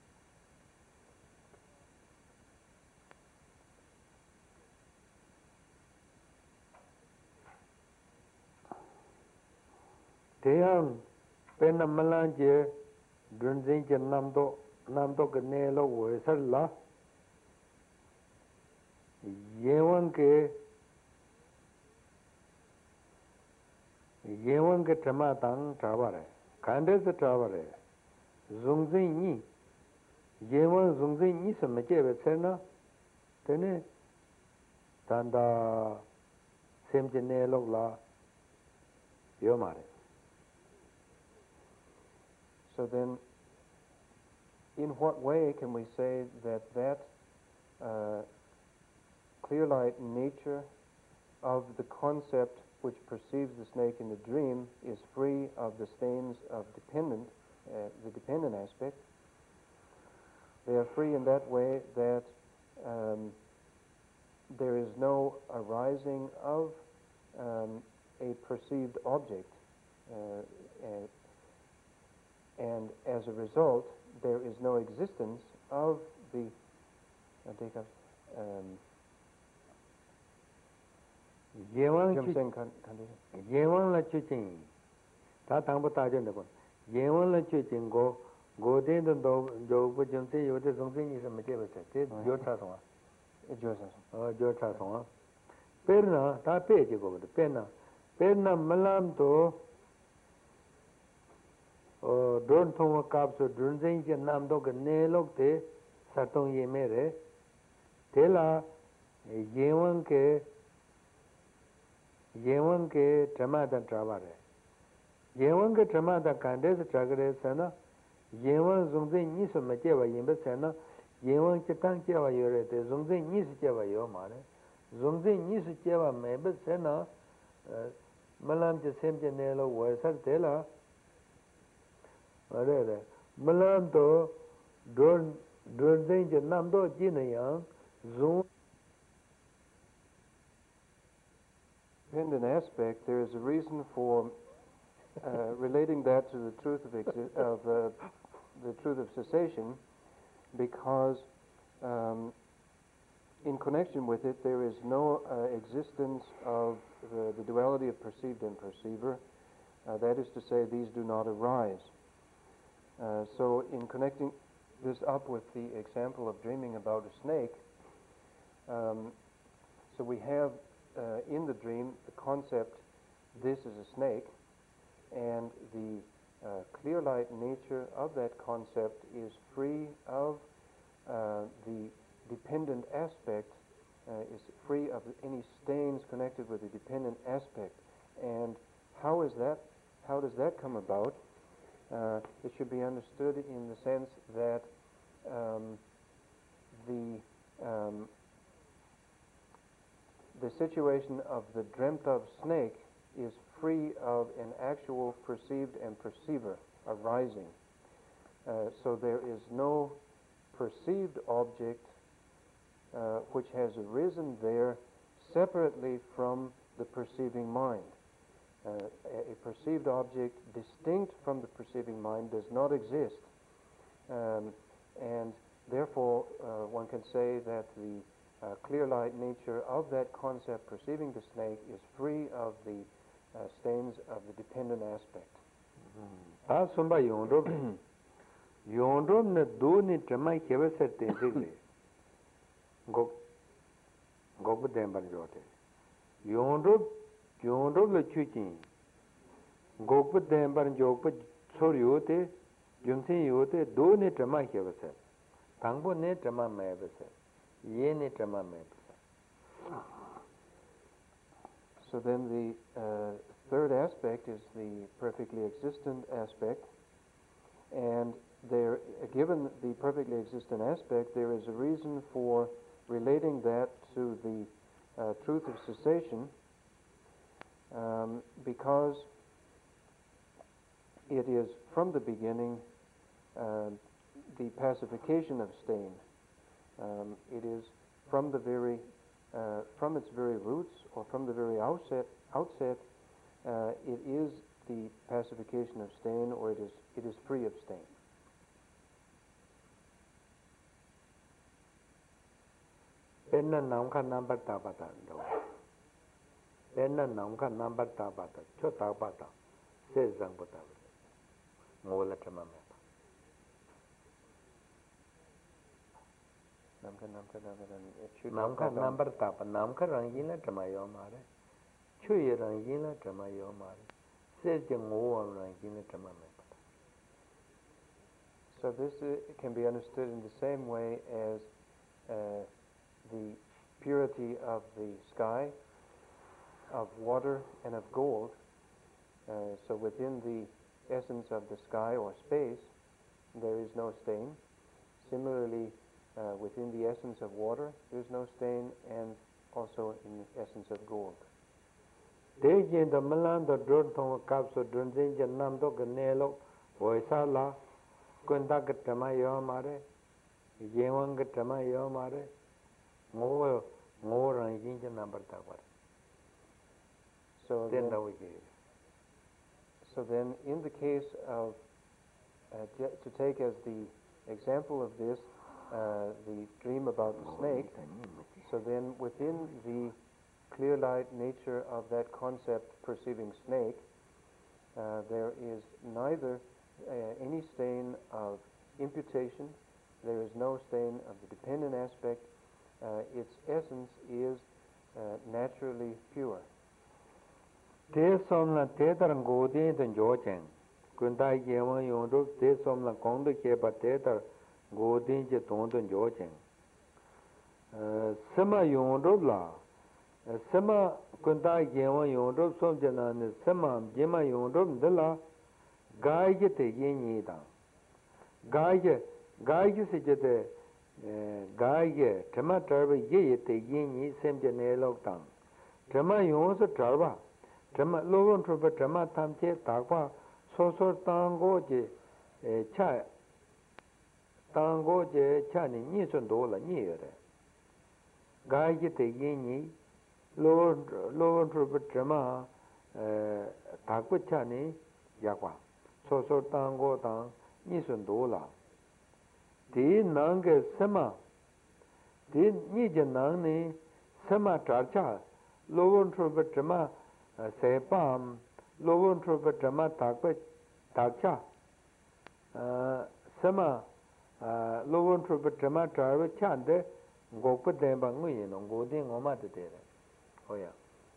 Deyang pena malanje dunzin je namdo namdo ke nelo wo salla yewan ke yewan ke tama tang traware kande se traware zungzin ni yewan zungzin ni se meje be sena tene tanda semje nelo la yomare. So then, in what way can we say that that uh, clear light nature of the concept which perceives the snake in the dream is free of the stains of dependent, uh, the dependent aspect? They are free in that way that um, there is no arising of um, a perceived object, uh, and, and as a result, there is no existence of the um, Yewan Yewan la chuching ta tangpo tajo ne ko Yewan la chuching go go den do do bu jum se yo de song se ni se me je ba se te jo cha song a jo cha song a jo cha song a per na ta pe je go de per na per na malam to o don thong kap so dun zeng je nam do ge ne lok te sa tong ye me re Tela Yewan ke Yewan ke Tamada Travare. Yewan ke Tamada Candes Tragre Sana, Yewan Zungzi Nisu Majeva Yimbasana, Yewan Chitang Jeva Yorete, Zungzi Nis Jeva Yomare, Zungzi Nis Jeva Mebasana, Malam Jesem Janelo was at Tela. Malam to Don Danger Namdo Jinayang, Zoom. Dependent aspect, there is a reason for uh, relating that to the truth of, exi- of uh, the truth of cessation, because um, in connection with it there is no uh, existence of the, the duality of perceived and perceiver. Uh, that is to say, these do not arise. Uh, so in connecting this up with the example of dreaming about a snake, um, so we have uh, in the dream the concept, this is a snake, and the uh, clear light nature of that concept is free of uh, the dependent aspect, uh, is free of any stains connected with the dependent aspect. And how is that? How does that come about? Uh, it should be understood in the sense that um, the um, the situation of the dreamt of snake is free of an actual perceived and perceiver arising. Uh, so there is no perceived object uh, which has arisen there separately from the perceiving mind. Uh, a, a perceived object distinct from the perceiving mind does not exist. Um, and therefore, uh, one can say that the uh, clear light nature of that concept perceiving the snake is free of the uh, stains of the dependent aspect. Ah, somebody yondro, yondro ne do ni tremai keva set tenzigle. Go, go but then but jote. Yondro, yondro le chuchin. Go but then but joke but sorry yote, junsin yote do ni tremai keva set. Tangbo ne trema mebese. Ye ni trema mebese. So then the uh, third aspect is the perfectly existent aspect, and there, given the perfectly existent aspect, there is a reason for relating that to the uh, truth of cessation, um, because it is from the beginning uh, the pacification of stain. Um, it is from the very Uh, from its very roots, or from the very outset, outset, uh, it is the pacification of stain, or it is it is free of stain. Penna namka number tabata do. Penna namka number tabata. Cho tabata. Says Zangpata. Mola Tamama. Namka number tapa. Namka rangila Tamayo Mare. Chuy rangila Tamayo Mare. Says the Moa rangila Tamama. So this uh, can be understood in the same way as uh, the purity of the sky, of water, and of gold. Uh, so within the essence of the sky or space, there is no stain. Similarly, uh, within the essence of water, there is no stain, and also in the essence of gold. Deji the Milan the Drone Tonga Capsule Drunzin Janamdo Ganelo, Voisala, Kundakatama Yomare, Yewangatama Yomare, more more and Jinja number tower. So then, then, we gave. So then, in the case of, uh, to take as the example of this, uh, the dream about the snake, so then within the clear light nature of that concept perceiving snake, uh, there is neither uh, any stain of imputation, there is no stain of the dependent aspect, uh, its essence is uh, naturally pure. Te somla te tar ngodi den jochen. Kunda yewa yondo te somla kondo ke ba te tar ngodi je ton den jochen. Sema Yondobla, Sema Kunta Yewa Yondob Somjana, Sema Jema Yondob Della, Gaige te Yinida. Gaige, Gaige Sijate, Gaige, Tema Tarva Ye te Yini, Semjane Loktan. Tema Yonsa Tarva, Tema Logan Truba, Tema Tamche, Takwa, Sosor Tango Je, Cha, Tango Je, Chani, Nison Dola, near. Gaige te Yini, Logan Truba, Tema, Takwa Chani, Yakwa, Sosor Tango Tang, Nison Dola. Di Nanga Sema, Di Nijan Nangni, Sema Tarcha, Logan Truba Tema, Sepam, Logan Truba Tema Takwa Tarcha, Sema, Logan Truba Tema Tarva Chande, Gopa Demba Nguyen, Goding Omata. Oh, yeah.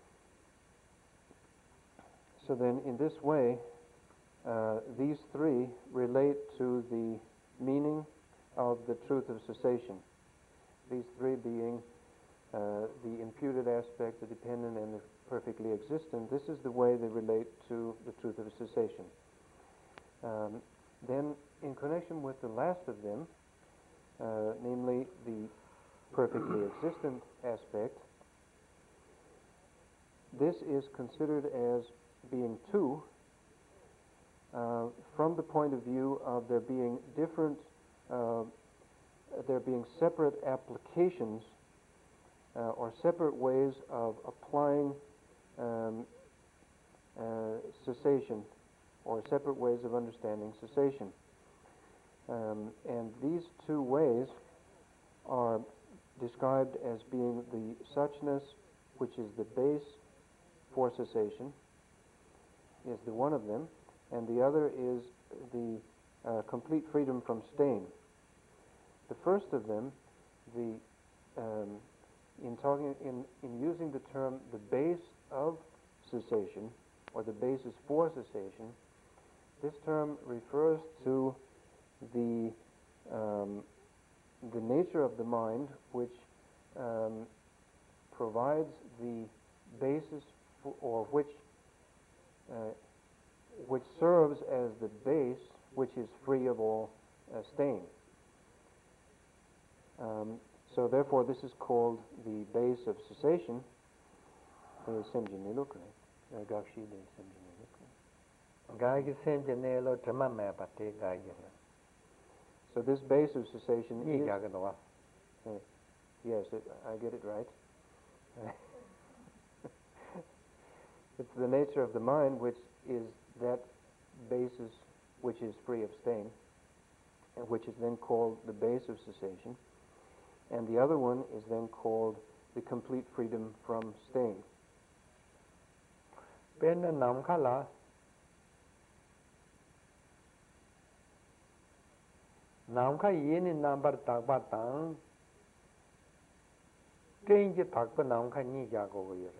So then, in this way, uh, these three relate to the meaning of the truth of cessation. These three being uh, the imputed aspect, the dependent, and the perfectly existent. This is the way they relate to the truth of cessation. Um, then, in connection with the last of them, uh, namely the perfectly existent aspect, this is considered as being two uh, from the point of view of there being different, uh, there being separate applications uh, or separate ways of applying um, uh, cessation, or separate ways of understanding cessation. Um, and these two ways are described as being the suchness, which is the base for cessation, is the one of them, and the other is the uh, complete freedom from stain. The first of them, the um, in talking in, in using the term the base of cessation, or the basis for cessation, this term refers to the um, the nature of the mind which um, provides the basis for, or which uh, which serves as the base which is free of all uh, stain. Um, so therefore this is called the base of cessation. So this base of cessation is, uh, yes, it, I get it right. It's the nature of the mind which is that basis which is free of stain, and which is then called the base of cessation. And the other one is then called the complete freedom from stain. Pena namkala namka yeni number takpa tang tenji takpa namka ni jago yore.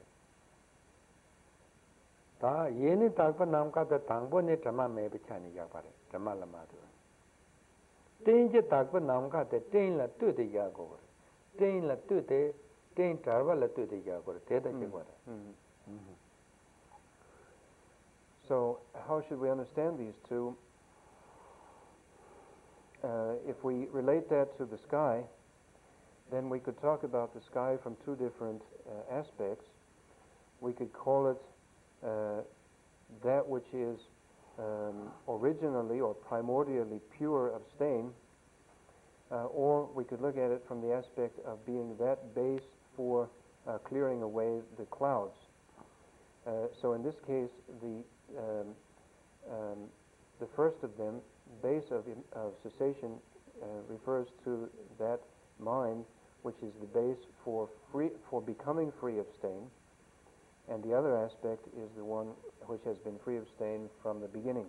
Ta yeni takpa namka da tangbo ne tama mebe chani jakpare, tama la madu. Tenji takpa namka da ten la tu de jago yore. Ten la tu de, ten tarva la tu de jago yore, teda jakware. So how should we understand these two? Uh, if we relate that to the sky, then we could talk about the sky from two different uh, aspects. We could call it uh, that which is um, originally or primordially pure of stain, uh, or we could look at it from the aspect of being that base for uh, clearing away the clouds. Uh, so in this case, the um, um, the first of them, base of, of cessation, uh, refers to that mind which is the base for free for becoming free of stain, and the other aspect is the one which has been free of stain from the beginning.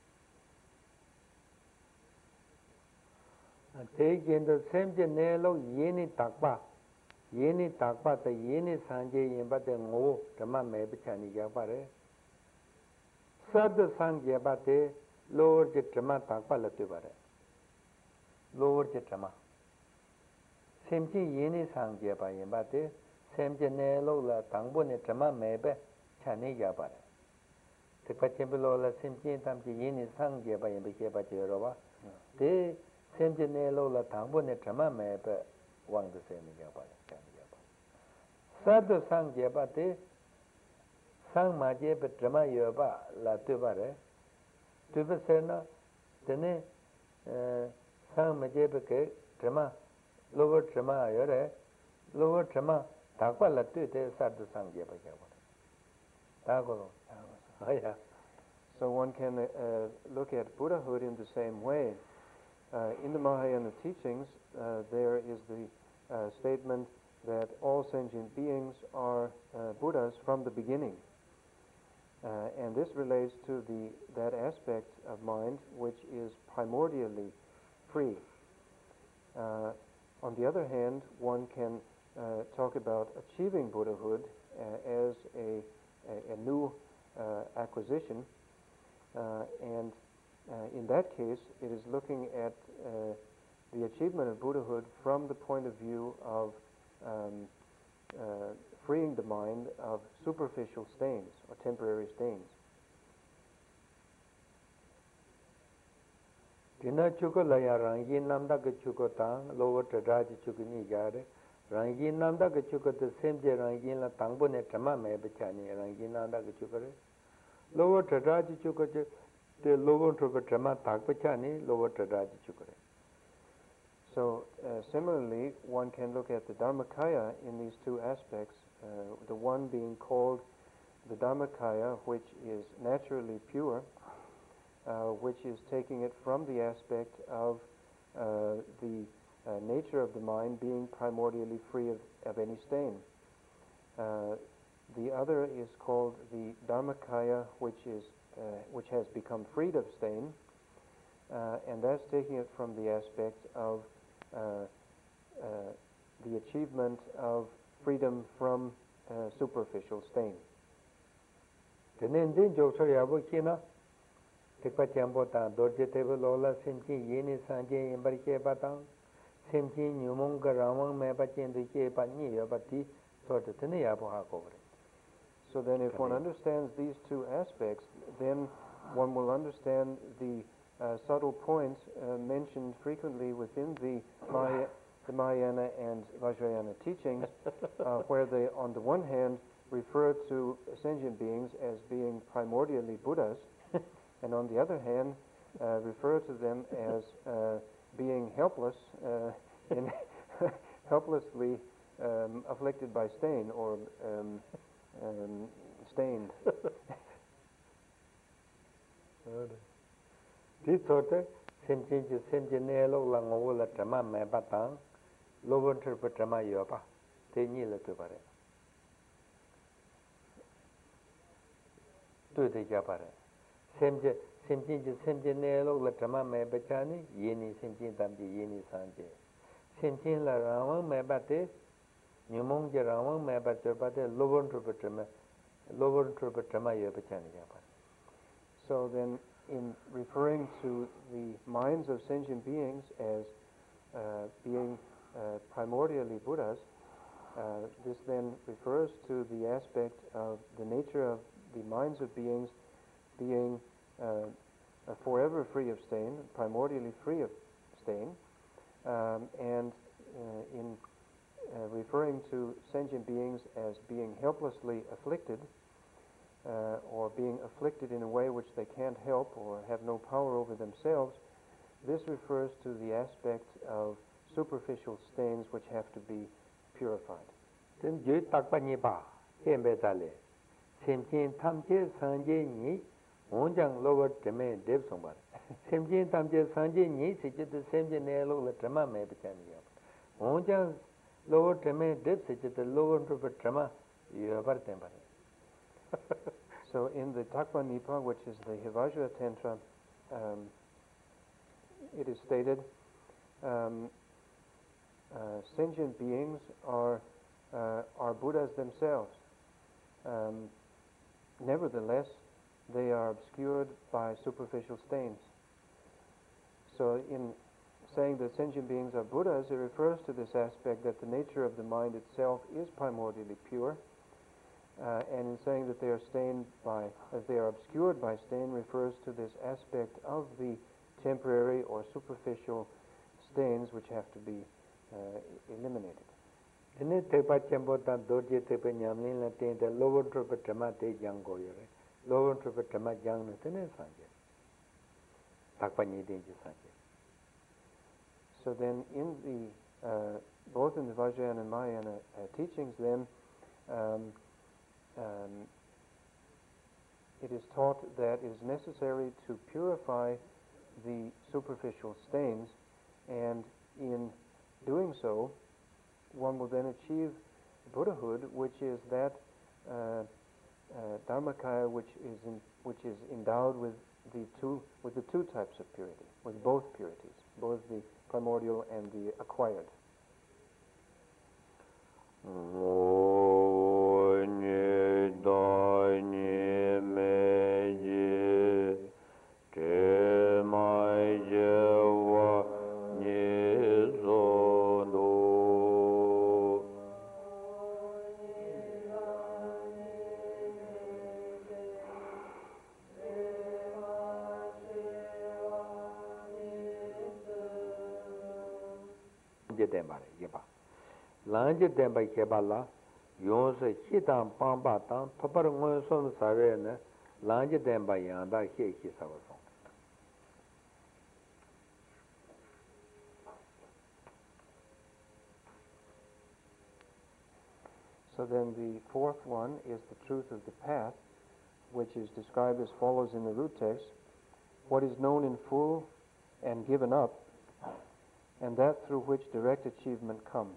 Take in the same genelo yeni takpa, yeni takpa the yeni sanje yemba de ngo tama mebe chani yapare. Sad sanje bate lower the tama takpa latubare. Lower the tama. semchi yini sangye ba yinba te semje ne lo la tangbo ne trama mebe chane ya ba te pachembe lo la semchi tamchi yini sangye ba yinba ke ba che ro ba te semje ne lo la tangbo ne trama mebe wang de se ya ba chane ya ba sadhu sangye ba te sang ma je be trama yo ba la tu ba re tu be se na tene sang ma je be ke trama lower trama yore lower trama takwa la tu te sadhu sangye ba ya ba tago yeah. So one can uh, look at Buddhahood in the same way. Uh, in the Mahayana teachings, uh, there is the uh, statement that all sentient beings are uh, Buddhas from the beginning. Uh, and this relates to the that aspect of mind which is primordially free. Uh, on the other hand, one can uh, talk about achieving Buddhahood uh, as a, a, a new uh, acquisition, uh, and uh, in that case, it is looking at uh, the achievement of Buddhahood from the point of view of um, uh, freeing the mind of superficial stains or temporary stains. Dina chuko la ya rangi namda ke chuko tang lowa tadaji chuko ni jare rangi namda ke chuko te semje rangi la tangbo ne tama me bechani rangi namda ke chuko re lowa tadaji chuko te te lowa tropa tama tak bechani lowa tadaji chuko re. So uh, similarly, one can look at the Dharmakaya in these two aspects, uh, the one being called the Dharmakaya, which is naturally pure, uh, which is taking it from the aspect of uh, the uh, nature of the mind being primordially free of, of any stain. Uh, the other is called the Dharmakaya, which is uh, which has become freed of stain, uh, and that's taking it from the aspect of Uh, uh, the achievement of freedom from uh, superficial stain. Tenen din jokso yabo kina tekpa chambo ta dorje tebe lola semchi yeni sanje yembar ke batang semchi nyumong ga ramang me ba chen de ke pa ni ya ba ti so de tene yabo ha ko. So then if one understands these two aspects, then one will understand the Uh, subtle points uh, mentioned frequently within the, Maya, the Mahayana and Vajrayana teachings, uh, where they, on the one hand, refer to sentient beings as being primordially Buddhas, and on the other hand, uh, refer to them as uh, being helpless, uh, in helplessly um, afflicted by stain or um, um, stained. This sort of semchi semchi ne lo la ngo la trama me batang lo bon ter pa trama yo pa te ni la tu pare tu de ja pare semchi semchi semchi ne lo la trama me bachani yeni semchi tam ji yeni sanje semchi la rawang me bate nyumong je rawang me bate bate lo bon ter pa trama lo bon ter pa trama yo bachani ja pare. So then, in referring to the minds of sentient beings as uh, being uh, primordially Buddhas, uh, this then refers to the aspect of the nature of the minds of beings being uh, forever free of stain, primordially free of stain, um, and uh, in uh, referring to sentient beings as being helplessly afflicted, Uh, or being afflicted in a way which they can't help or have no power over themselves, this refers to the aspect of superficial stains which have to be purified. Then je takpa ni ba hembe tale semchen tamche sanje ni onjang lower teme dev sombar semchen tamche sanje ni sije de semje ne lo la trama me bachan ya onjang lower teme dev sije de lower to trama ya bar tembar. So in the Takpa Nipa, which is the Hivajra Tantra, um, it is stated, um, uh, sentient beings are uh, are Buddhas themselves. Um, nevertheless, they are obscured by superficial stains. So in saying that sentient beings are Buddhas, it refers to this aspect that the nature of the mind itself is primordially pure. Uh, and in saying that they are stained by, that they are obscured by stain, refers to this aspect of the temporary or superficial stains which have to be uh, eliminated. Ini tepa cembo tan doje tepa nyamlin la ten de lobo tropa tema te jang go yore. Lobo tropa tema jang ne tene sanje. Takpa ni den ji sanje. So then in the, uh, both in the Vajrayana and Mahayana uh, teachings then, um, um, it is taught that it is necessary to purify the superficial stains, and in doing so, one will then achieve Buddhahood, which is that uh, uh, Dharmakaya which is in, which is endowed with the two with the two types of purity, with both purities, both the primordial and the acquired. Lanje demba kebala yonse hitam pamba tan topar ngon son save ne lanje demba yanda he he savason. So then the fourth one is the truth of the path, which is described as follows in the root text: what is known in full and given up, and that through which direct achievement comes.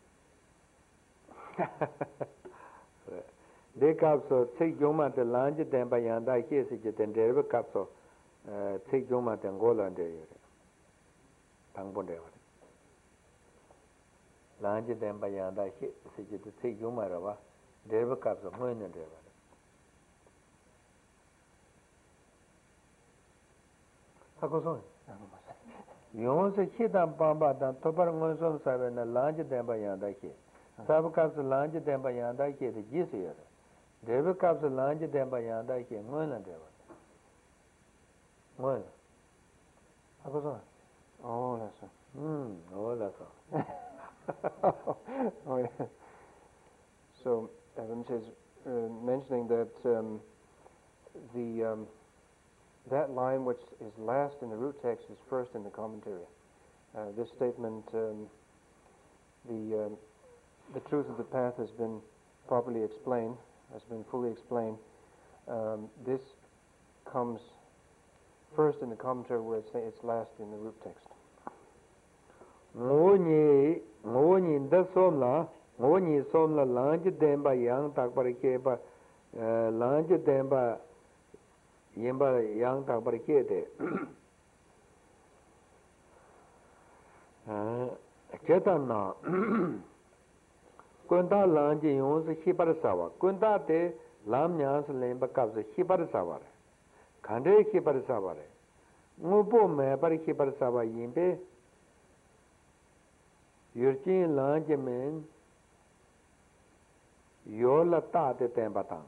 De kapso tsik joma te lanje tempa yanda ke se je ten derbe kapso tsik joma te ngola de yore tangpon de yore lanje tempa yanda ke se je te tsik joma ra ba derbe kapso ngoy ne de ba hako so yon se chitam pamba dan topar ngoy som sabe na lanje tempa yanda ke Sab kaps lanje demba yanda ke de jisir. Deva kaps lanje demba yanda ke ngona deva. Ngona. Ako so? Oh, that's so. Hmm, oh, that's so. Oh, yeah. So, Evan says, uh, mentioning that um, the um, that line which is last in the root text is first in the commentary. Uh, this statement, um, the um, the truth of the path has been properly explained, has been fully explained. Um, this comes first in the commentary where it's, it's last in the root text. Ngoni ngoni nda somla ngoni somla lanj demba yang tak par ke ba lanj demba yemba yang tak par ke de eh ketana Kunda lanje yon se hibar sawa. Kunda te lam nyas lemba kap se hibar sawa re. Khande hibar sawa re. Ngubo me par hibar sawa yimbe. Yurchin lanje men yola ta te temba tang.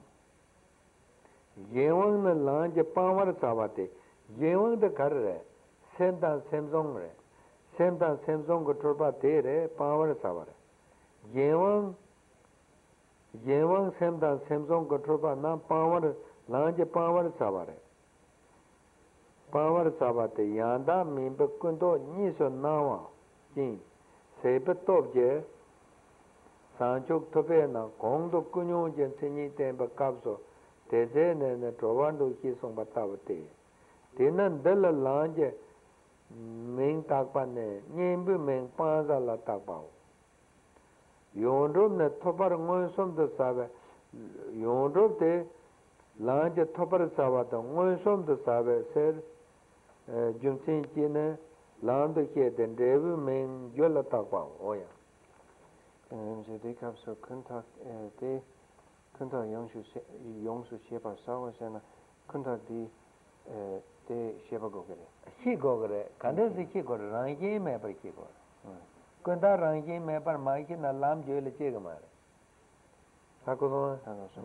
Yewang na lanje pawar sawa te. Yewang de ghar re. Sendan semzong re. Sendan semzong ko turpa te re pawar sawa re. Yewang Yewang Semda Semsong Gotropa na Power Lanje Power Savare Power Savate Yanda Mimba Kundo Niso Nawa Jin Sebe Topje Sanchuk Tope na Kongdo Kunyo Jen Tini Temba Kapso Teze Nene Trovando Kisong Batavate Tinan Della Lanje Ming Takpane Nyimbu Ming Panza La Takpao Yondrob ne topar ngoy som de sabe Yondrob te lanje topar sabe de ngoy som de sabe ser jumsin chi ne lande ke den devu men yola takwa oya and je de kap so kontak de kontak yongshu yongshu shepa sawa sana kontak di te sheba go gere. She go gere, Candace she go rangi me per she go. Kunda rangi me per Mike na lam jewel chegamare. Hakuma.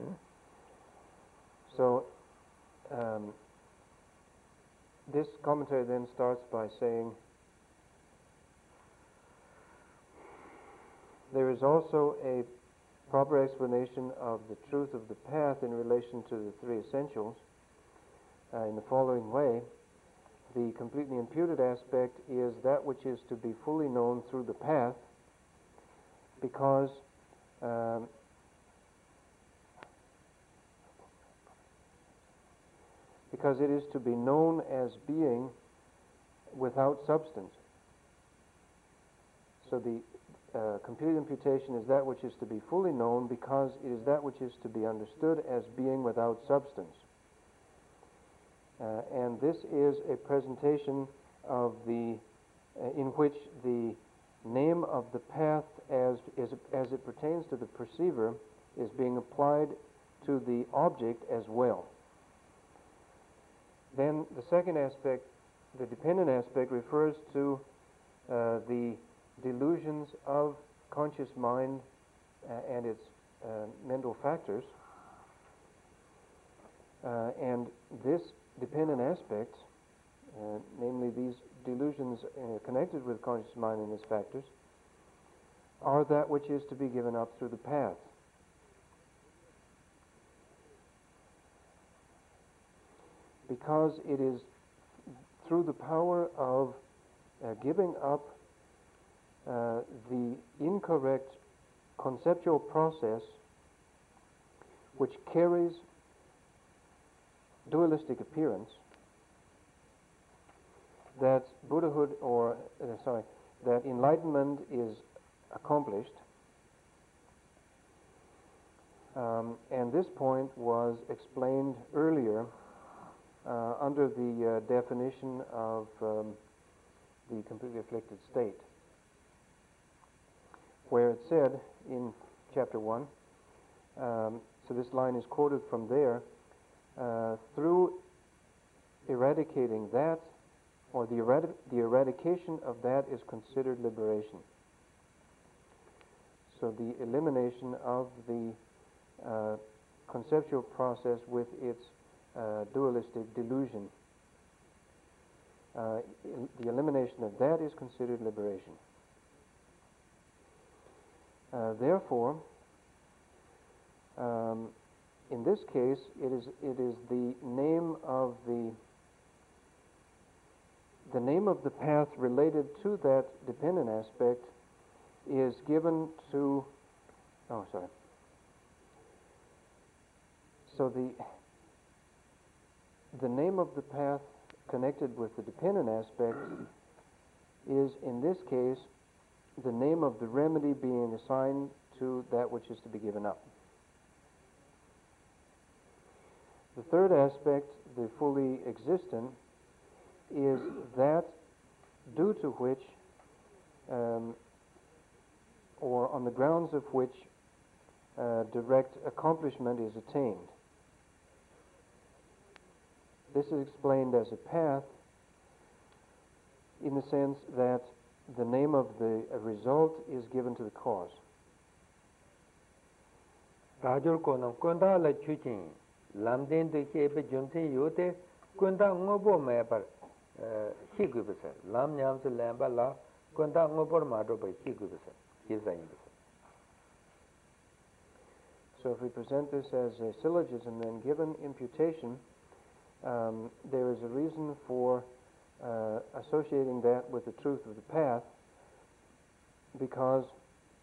So um, this commentary then starts by saying there is also a proper explanation of the truth of the path in relation to the three essentials uh, in the following way. The completely imputed aspect is that which is to be fully known through the path because um, because it is to be known as being without substance. So the uh, complete imputation is that which is to be fully known because it is that which is to be understood as being without substance. Uh, and this is a presentation of the, uh, in which the name of the path as, as, as it pertains to the perceiver is being applied to the object as well. Then the second aspect, the dependent aspect, refers to uh, the delusions of conscious mind uh, and its uh, mental factors. Uh, and this dependent aspect, uh, namely these delusions uh, connected with conscious mind and its factors, are that which is to be given up through the path. Because it is through the power of uh, giving up uh, the incorrect conceptual process which carries dualistic appearance that Buddhahood, or uh, sorry, that enlightenment is accomplished. Um, and this point was explained earlier uh, under the uh, definition of um, the completely afflicted state, where it said in chapter one, um, so this line is quoted from there, uh, through eradicating that, or the, eradi the eradication of that is considered liberation. So the elimination of the uh, conceptual process with its uh, dualistic delusion, uh, el the elimination of that is considered liberation. Uh, therefore, um, in this case, it is it is the name of the the name of the path related to that dependent aspect is given to. Oh, sorry. So the the name of the path connected with the dependent aspect is, in this case, the name of the remedy being assigned to that which is to be given up. The third aspect, the fully existent, is that due to which, um, or on the grounds of which, uh, direct accomplishment is attained. This is explained as a path in the sense that the name of the uh, result is given to the cause. Rajur kono kunda la chuchin lamden de chebe juntin yote kunda ngobo mebar shigubese lam nyam se lamba la kunda ngobor mado ba shigubese yizayin bese. So if we present this as a syllogism, then given imputation, um, there is a reason for uh, associating that with the truth of the path, because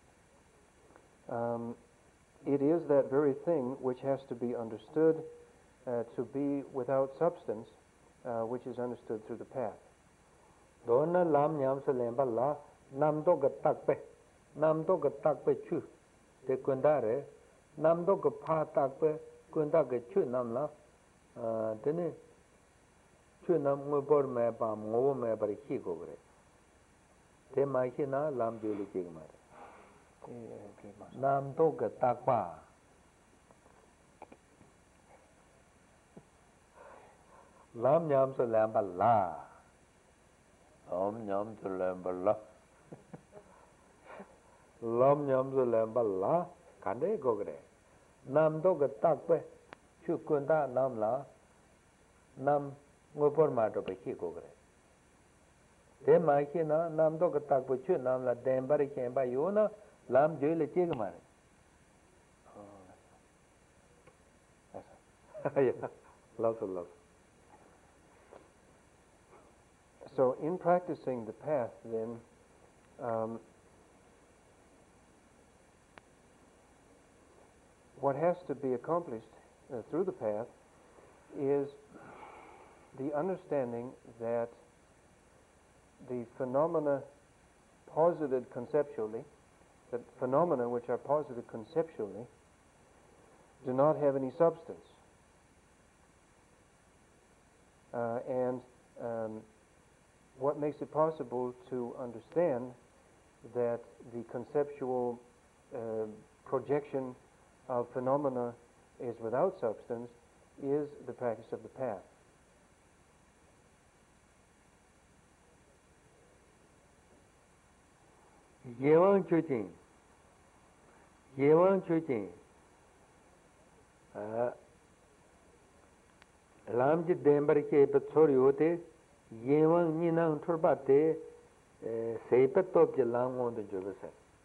um, it is that very thing which has to be understood uh, to be without substance, uh, which is understood through the path. Dona lam nyam se lamba la nam do ga takpe nam do ga takpe chu de kundare nam do ga pha takpe kunda ga chu nam la tene chu nam ngobor me ba ngobo me bar chi go gre te ma chi na lam juli chi ma nam do ga takpa Lam Yam so lamba la. Om Yam so lamba la. Lam Yam so lamba la. Kande gogre. Nam do ga takpe. Chukunda nam la. Nam ngopor mato pe ki gogre. Te ma ki na nam do ga takpe chu nam la dembari kemba yo na lam joy le chig mare. Yeah, lots of love. So in practicing the path, then, um, what has to be accomplished uh, through the path is the understanding that the phenomena posited conceptually, that phenomena which are posited conceptually, do not have any substance. Uh, and um, what makes it possible to understand that the conceptual uh, projection of phenomena is without substance is the practice of the path. Yewang chuchin. Yewang chuchin. Lam ji dembar ke pe chori hote yewang ni nang turbate sei pe top je lam on de jobese.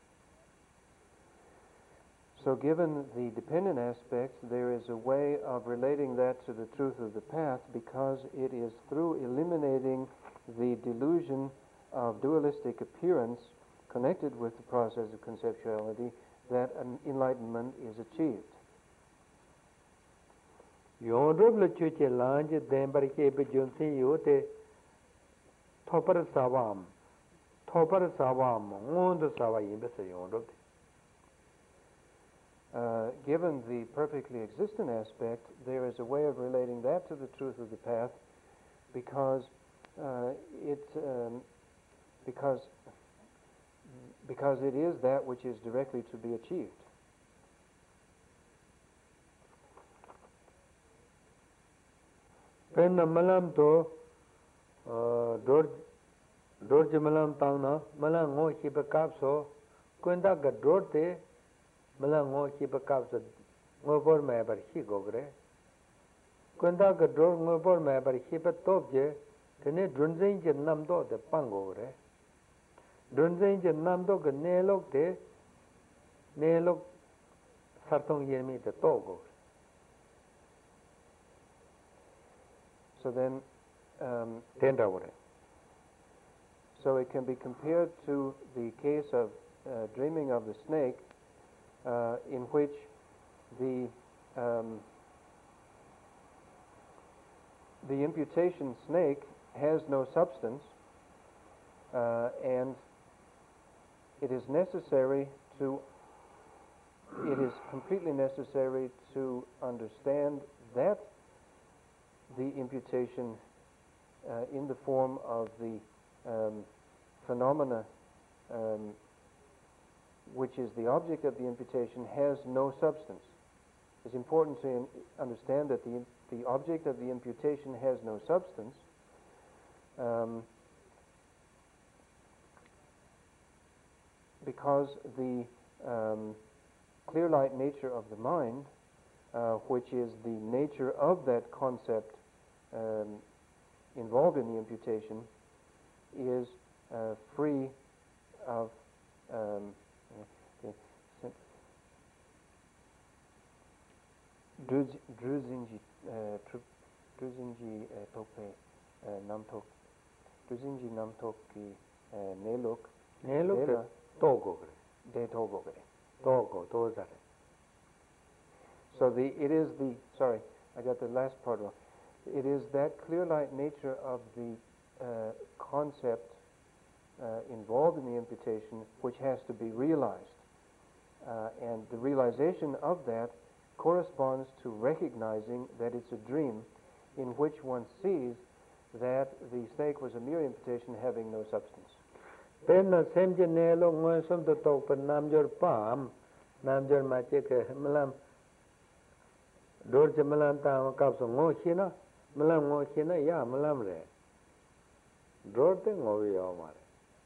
So given the dependent aspects, there is a way of relating that to the truth of the path, because it is through eliminating the delusion of dualistic appearance connected with the process of conceptuality that an enlightenment is achieved. Yondrob le chuche lanje dembar ke pe junsi yote thopar savam thopar savam ngond sawa yimbe se yondrob. Uh, given the perfectly existent aspect, there is a way of relating that to the truth of the path, because uh, it um, because because it is that which is directly to be achieved. Penna malam to dor dor je malam tangna malam ngo chi pe kap so kwenda ga dor te malam ngo chi pe kap so ngo bor me bar chi gogre kwenda ga dor ngo bor me bar chi pe top je tene drunzen je nam do de pang gogre drunzen je nam do ga ne lok te ne lok sartong ye mi te to gogre. So then, um, Tenda so it can be compared to the case of uh, dreaming of the snake, uh, in which the um, the imputation snake has no substance, uh, and it is necessary to it is completely necessary to understand that the imputation uh, in the form of the um, phenomena um, which is the object of the imputation has no substance. It's important to in- understand that the, the object of the imputation has no substance, um, because the um, clear light nature of the mind, Uh, which is the nature of that concept um, involved in the imputation, is uh, free of um, druzinji druzinji tope namtok druzinji namtok ki nelok nelok togo de togo togo togo. So the it is the sorry I got the last part wrong. It is that clear light nature of the uh, concept uh, involved in the imputation which has to be realized, uh, and the realization of that corresponds to recognizing that it's a dream in which one sees that the snake was a mere imputation having no substance. Then the same genelo ngosum to talk per namjor pam namjor mache ke malam dor je malam ta kap so ngo chi na Malam ngo china ya malam re. Dor te ngo vi yo mare.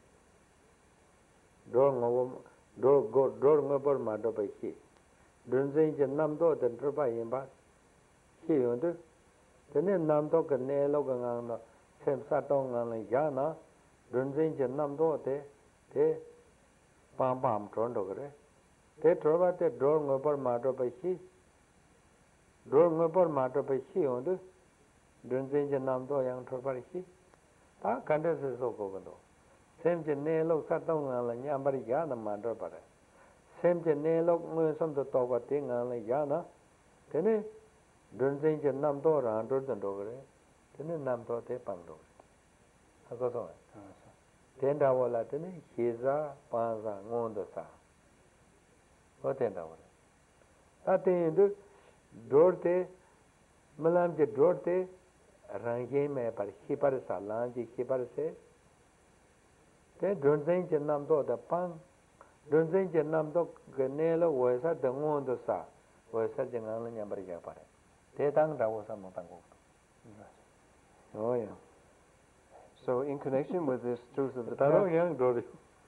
Dor ngo dor go dor ngo por ma do pa chi. Dun zin je nam do den tro pa yin ba. Chi yon de. Tene nam do ka ne lo ka ngang no. Sem sa tong ngang le ya na. Dun zin je nam do te te pam pam tron do kare. Te tro ba te dor ngo por ma do pa chi. Dor ngo por ma do pa chi yon de. Dun zin je nam do yang tro pa chi. Ta kande se so ko do. Sem je ne lo sa tong ngang le nyam ba ya na ma do pa re. Sem je ne lo ngo som to to ba te ngang le ya na. Tene dun zin je nam do ra do den do kare. Tene nam do te pang do. Ha ko so. Ten da wala tene he za pa za ngon do sa. Ko ten da wala. Ta te du dor te malam je dor te rangye me par hi par sa lan ji hi par se. Te dun zin je nam do da pang. Dun zin je nam do ge ne lo wo sa de ngon do sa. Wo sa je ngang le nyam bar ya pare. Te tang da wo sa mo tang ko. Oh yeah. So in connection with this truth of the Taro path, yang dor.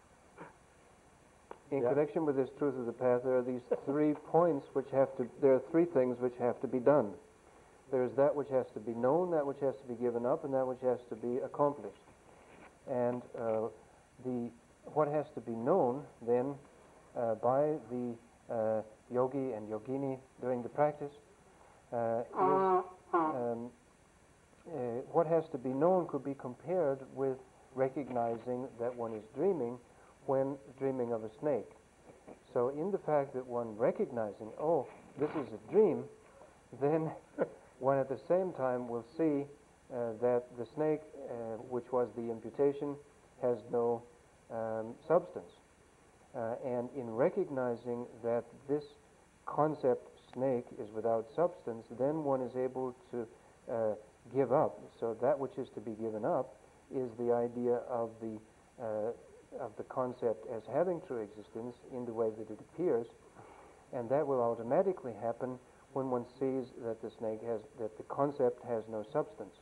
in Yeah. connection with this truth of the path, there are these three points which have to, there are three things which have to be done. There is that which has to be known, that which has to be given up, and that which has to be accomplished. And uh, the what has to be known then uh, by the uh, yogi and yogini during the practice uh, is um, uh, what has to be known could be compared with recognizing that one is dreaming when dreaming of a snake. So in the fact that one recognizing, oh, this is a dream, then one at the same time will see uh, that the snake, uh, which was the imputation, has no um, substance. Uh, and in recognizing that this concept, snake, is without substance, then one is able to uh, give up. So that which is to be given up is the idea of the uh, of the concept as having true existence in the way that it appears, and that will automatically happen when one sees that the snake has, that the concept has no substance.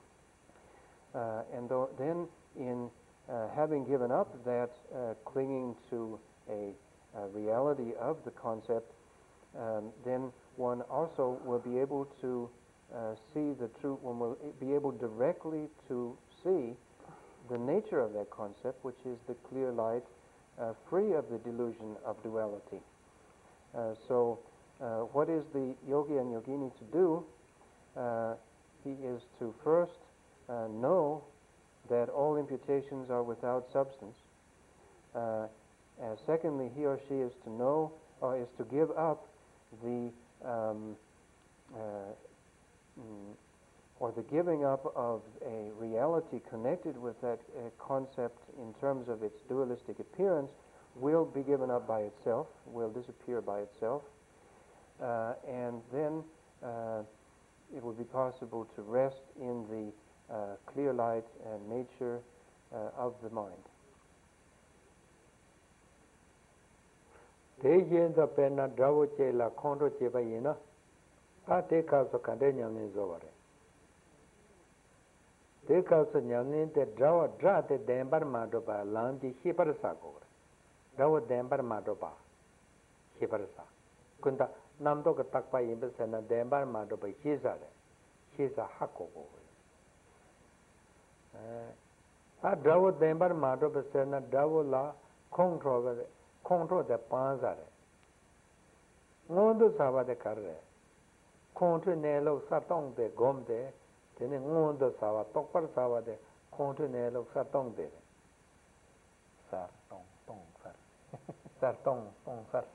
Uh, and though, then in uh, having given up that uh, clinging to a, a reality of the concept, um, then one also will be able to uh, see the truth, one will be able directly to see the nature of that concept, which is the clear light, uh, free of the delusion of duality. Uh, so, uh, what is the yogi and yogini to do? Uh, he is to first uh, know that all imputations are without substance. Uh, and secondly, he or she is to know, or is to give up the um, uh, mm, or the giving up of a reality connected with that uh, concept in terms of its dualistic appearance will be given up by itself, will disappear by itself, uh, and then uh, it will be possible to rest in the uh, clear light and nature uh, of the mind. Tejienza pena drawo che la kondo che ba yina ta te ka so kande nyamni zo bare te ka so nyamni te drawo dra te dembar ma do ba lam ji hi par sa ko bare drawo dembar ma do ba hi par sa kunda nam do ka tak pa yin ba sa na dembar ma do ba hi sa de hi sa ha ko ko eh a drawo dembar ma do ba sa na drawo la khong tro ba Control the panzare. Ngondo sava de carre. Control nelo satong de gomde. Tene ngondo sava tokpar sava de control nelo satong de. Sar tong tong sar. Sar tong tong sar.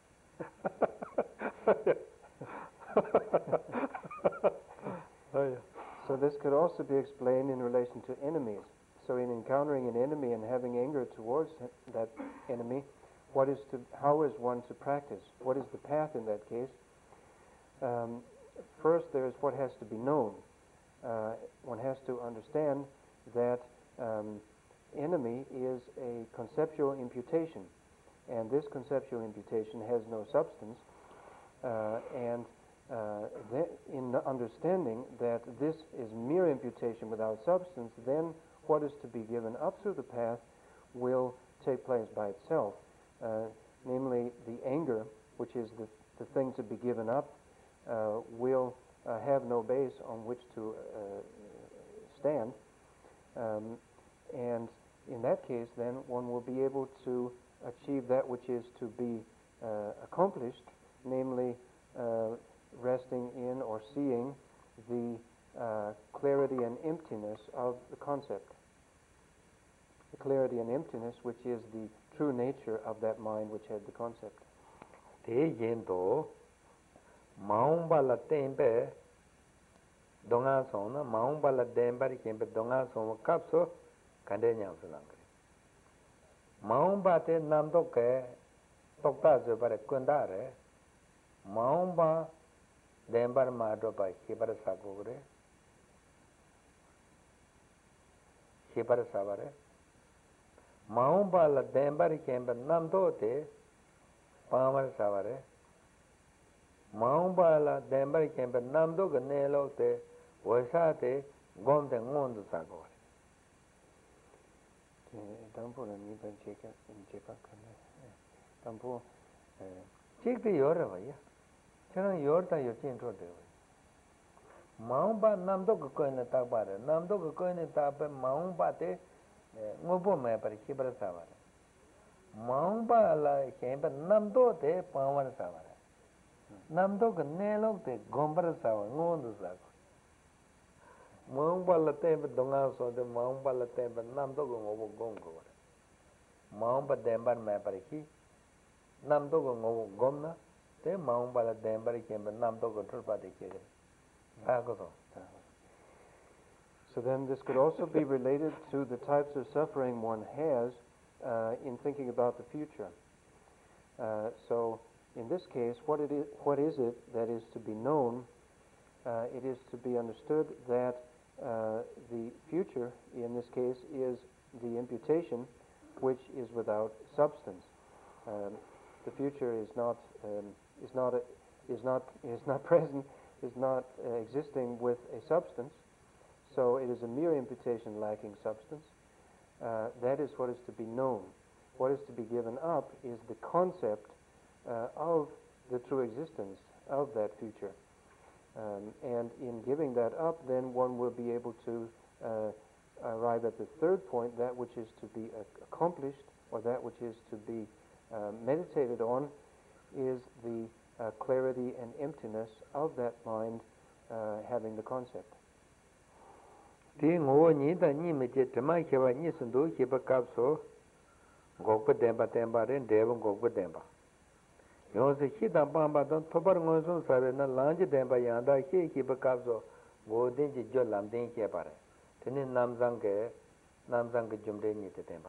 So this could also be explained in relation to enemies. So in encountering an enemy and having anger towards that enemy, what is to, how is one to practice? What is the path in that case? Um, first, there is what has to be known. Uh, one has to understand that um, enemy is a conceptual imputation, and this conceptual imputation has no substance, uh, and uh, that in the understanding that this is mere imputation without substance, then what is to be given up through the path will take place by itself. Uh, namely, the anger, which is the, the thing to be given up, uh, will uh, have no base on which to uh, stand. Um, and in that case, then one will be able to achieve that which is to be uh, accomplished, namely uh, resting in or seeing the uh, clarity and emptiness of the concept. The clarity and emptiness, which is the true nature of that mind which had the concept. Te yendo maumba la tempe donga sona maumba la demba kempe donga sona kapso kande nyam sulangre. Maumba te namdo ke tokta se bare kundare maumba dembar ma do ba hibar sabore hibar sabare maumba la dembar kempe namdo te Pamar Savare Maumbala Dember Kemper Namdo Ganelo te Wasate Gomde Ngondo Sagore. Tampo la nipa cheka cheka kane. Tampo Chik the Yoravaya. Chana Yorta Yochin Rote. Maumba Namdo Coin Tabare, Namdo Coin Tape Maumbate Mobo Mapper Kibra Savare. Maumba la Kemper Namdo te Pawan Savare. Namdo Ganelo te Gombra Sava, Ngondo Sago. Maumba la Temper Dongaso, the Maumba la Temper Namdo Gomo Gongo. Maumba Dembar Mapariki, Namdo Gomo Gomna, te Maumba la Dembar Kemper Namdo Goturpa de Kere. So then this could also be related to the types of suffering one has uh, in thinking about the future. Uh, so in this case, what, it is, what is it that is to be known? Uh, it is to be understood that uh, the future, in this case, is the imputation which is without substance. Um, the future is not, um, is, not a, is, not, is not present, is not uh, existing with a substance. So it is a mere imputation lacking substance. Uh, that is what is to be known. What is to be given up is the concept uh, of the true existence of that future. Um, and in giving that up, then one will be able to uh, arrive at the third point, that which is to be uh, accomplished, or that which is to be uh, meditated on, is the uh, clarity and emptiness of that mind uh, having the concept. Ti ngo ni da ni me je tema kheba ni sundu kheba kapso gokpa demba demba ren dev gokpa demba yo se khida bamba don thobar ngo so sabe na lanj demba yanda khi kheba kapso go din ji jo lam din ke pare tene nam jang ke nam jang ke jumde ni te demba.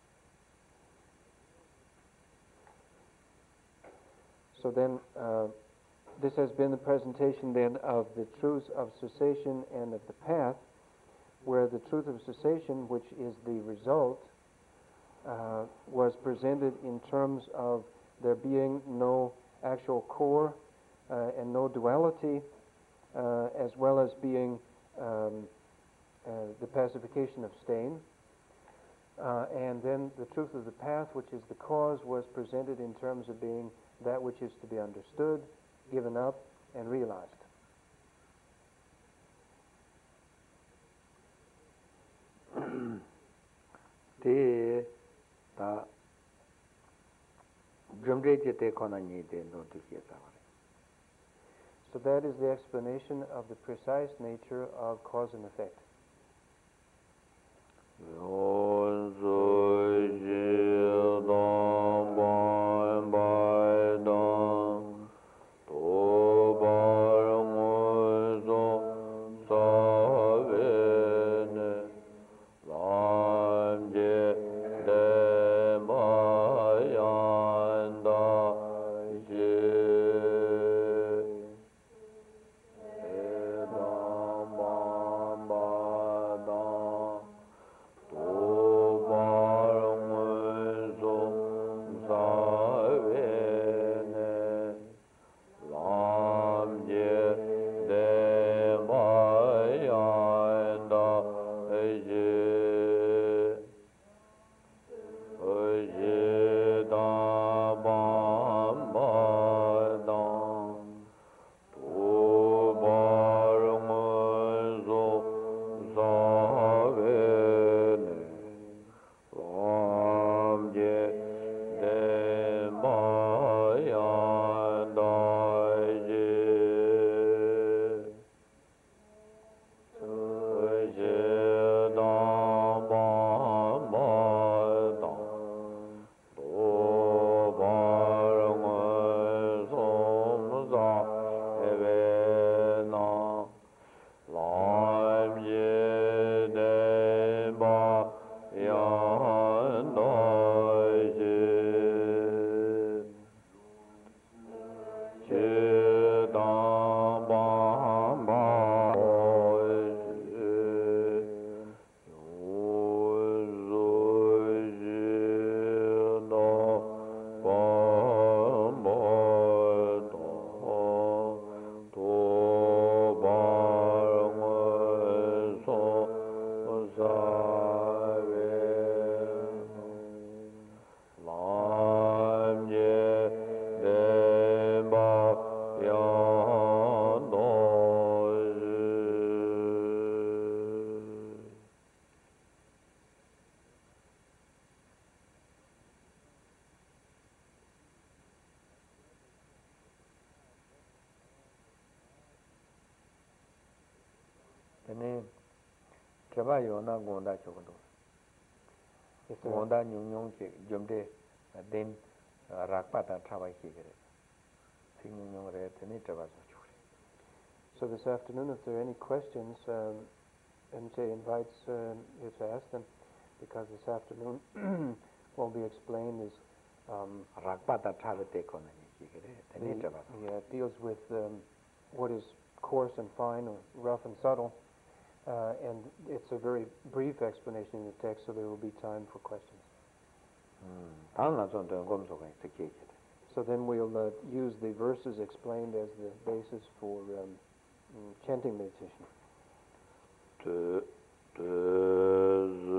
So then uh, this has been the presentation then of the truths of cessation and of the path, where the truth of cessation, which is the result, uh, was presented in terms of there being no actual core uh, and no duality, uh, as well as being um, uh, the pacification of stain. Uh, and then the truth of the path, which is the cause, was presented in terms of being that which is to be understood, given up, and realized. Te ta jumde je te kona ni te no tu ki ta. So that is the explanation of the precise nature of cause and effect. Tene Traba Yona Gonda Chokondo. Gonda Nyung Jumde, then Rakpata Traba Higere. Singing Red, Tene Traba. So this afternoon, if there are any questions, um, M J invites uh, you to ask them, because this afternoon what will be explained is um, Rakpata Traba Tekon. the, yeah, it deals with um, what is coarse and fine, or rough and subtle, uh, and it's a very brief explanation in the text, so there will be time for questions. Mm. So then we'll uh, use the verses explained as the basis for um, chanting meditation. Te, te,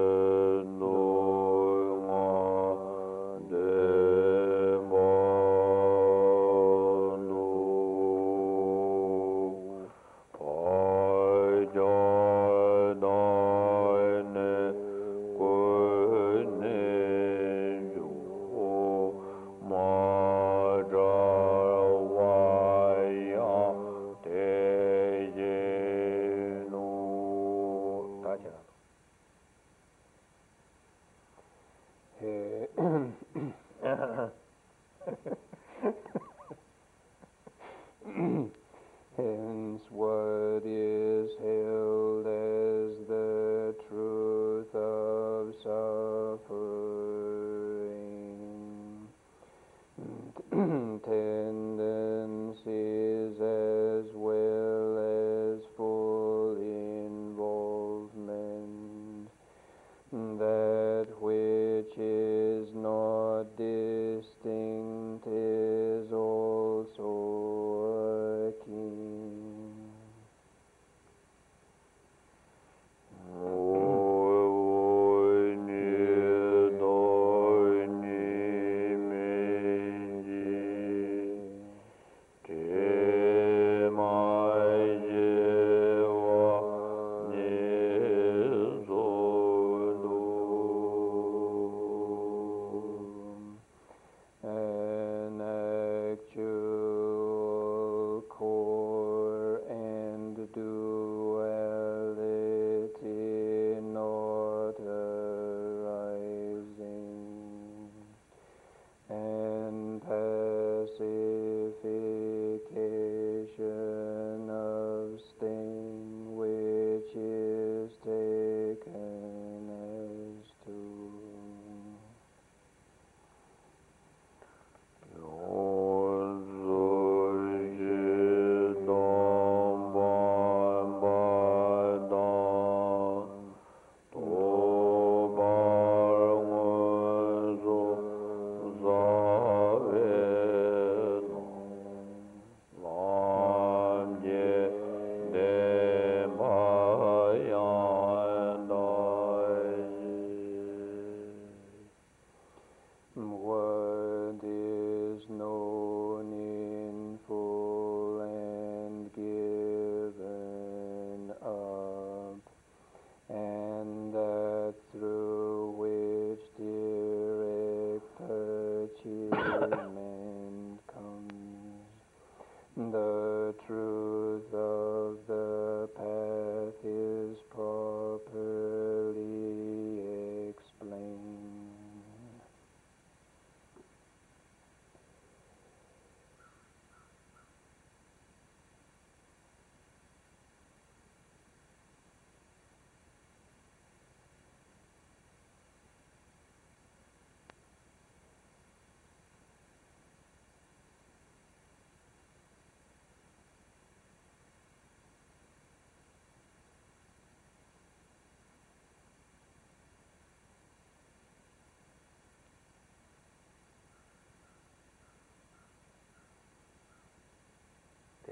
Hence, what is held as the truth of suffering, tendencies as well as full involvement, that which is not distinct is also akin. An actual core and duality not arising, and pacification of sting which is taken as true. What is known in full and given up, and that through which direct achievement comes, the truth of the path is properly explained.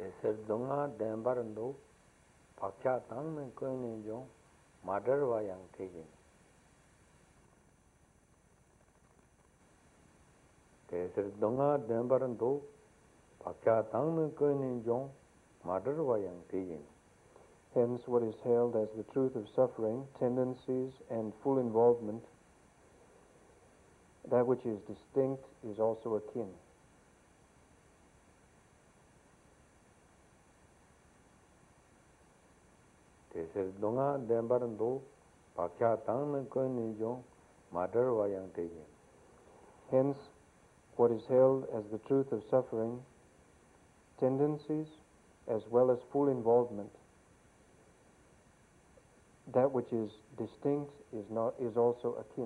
Ser donga dembarando pakya tang koine jo madarwa yang tegin. Ser donga dembarando pakya tang koine jo madarwa yang tegin. Hence, what is held as the truth of suffering, tendencies, and full involvement, that which is distinct is also akin. Ser donga dembarando pakya tang koine jo madarwa yang tegin. Hence, what is held as the truth of suffering, tendencies, as well as full involvement, that which is distinct is not is also akin.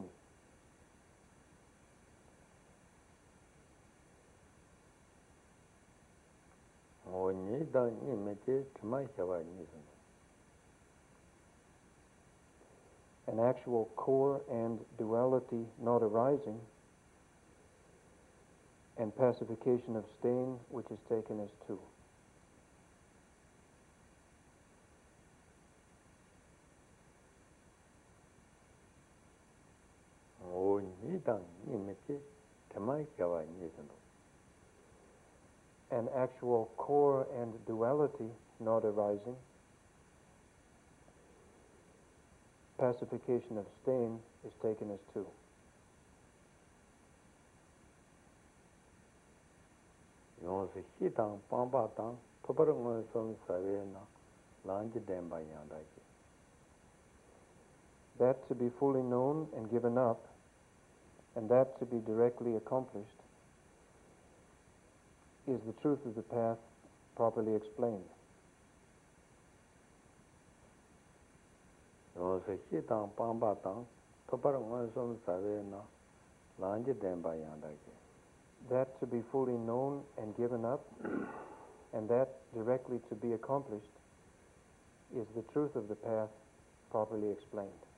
An actual core and duality not arising, and pacification of stain which is taken as two. An actual core and duality not arising, pacification of stain is taken as two. That to be fully known and given up, and that to be directly accomplished, is the truth of the path properly explained. That to be fully known and given up, and that directly to be accomplished, is the truth of the path properly explained.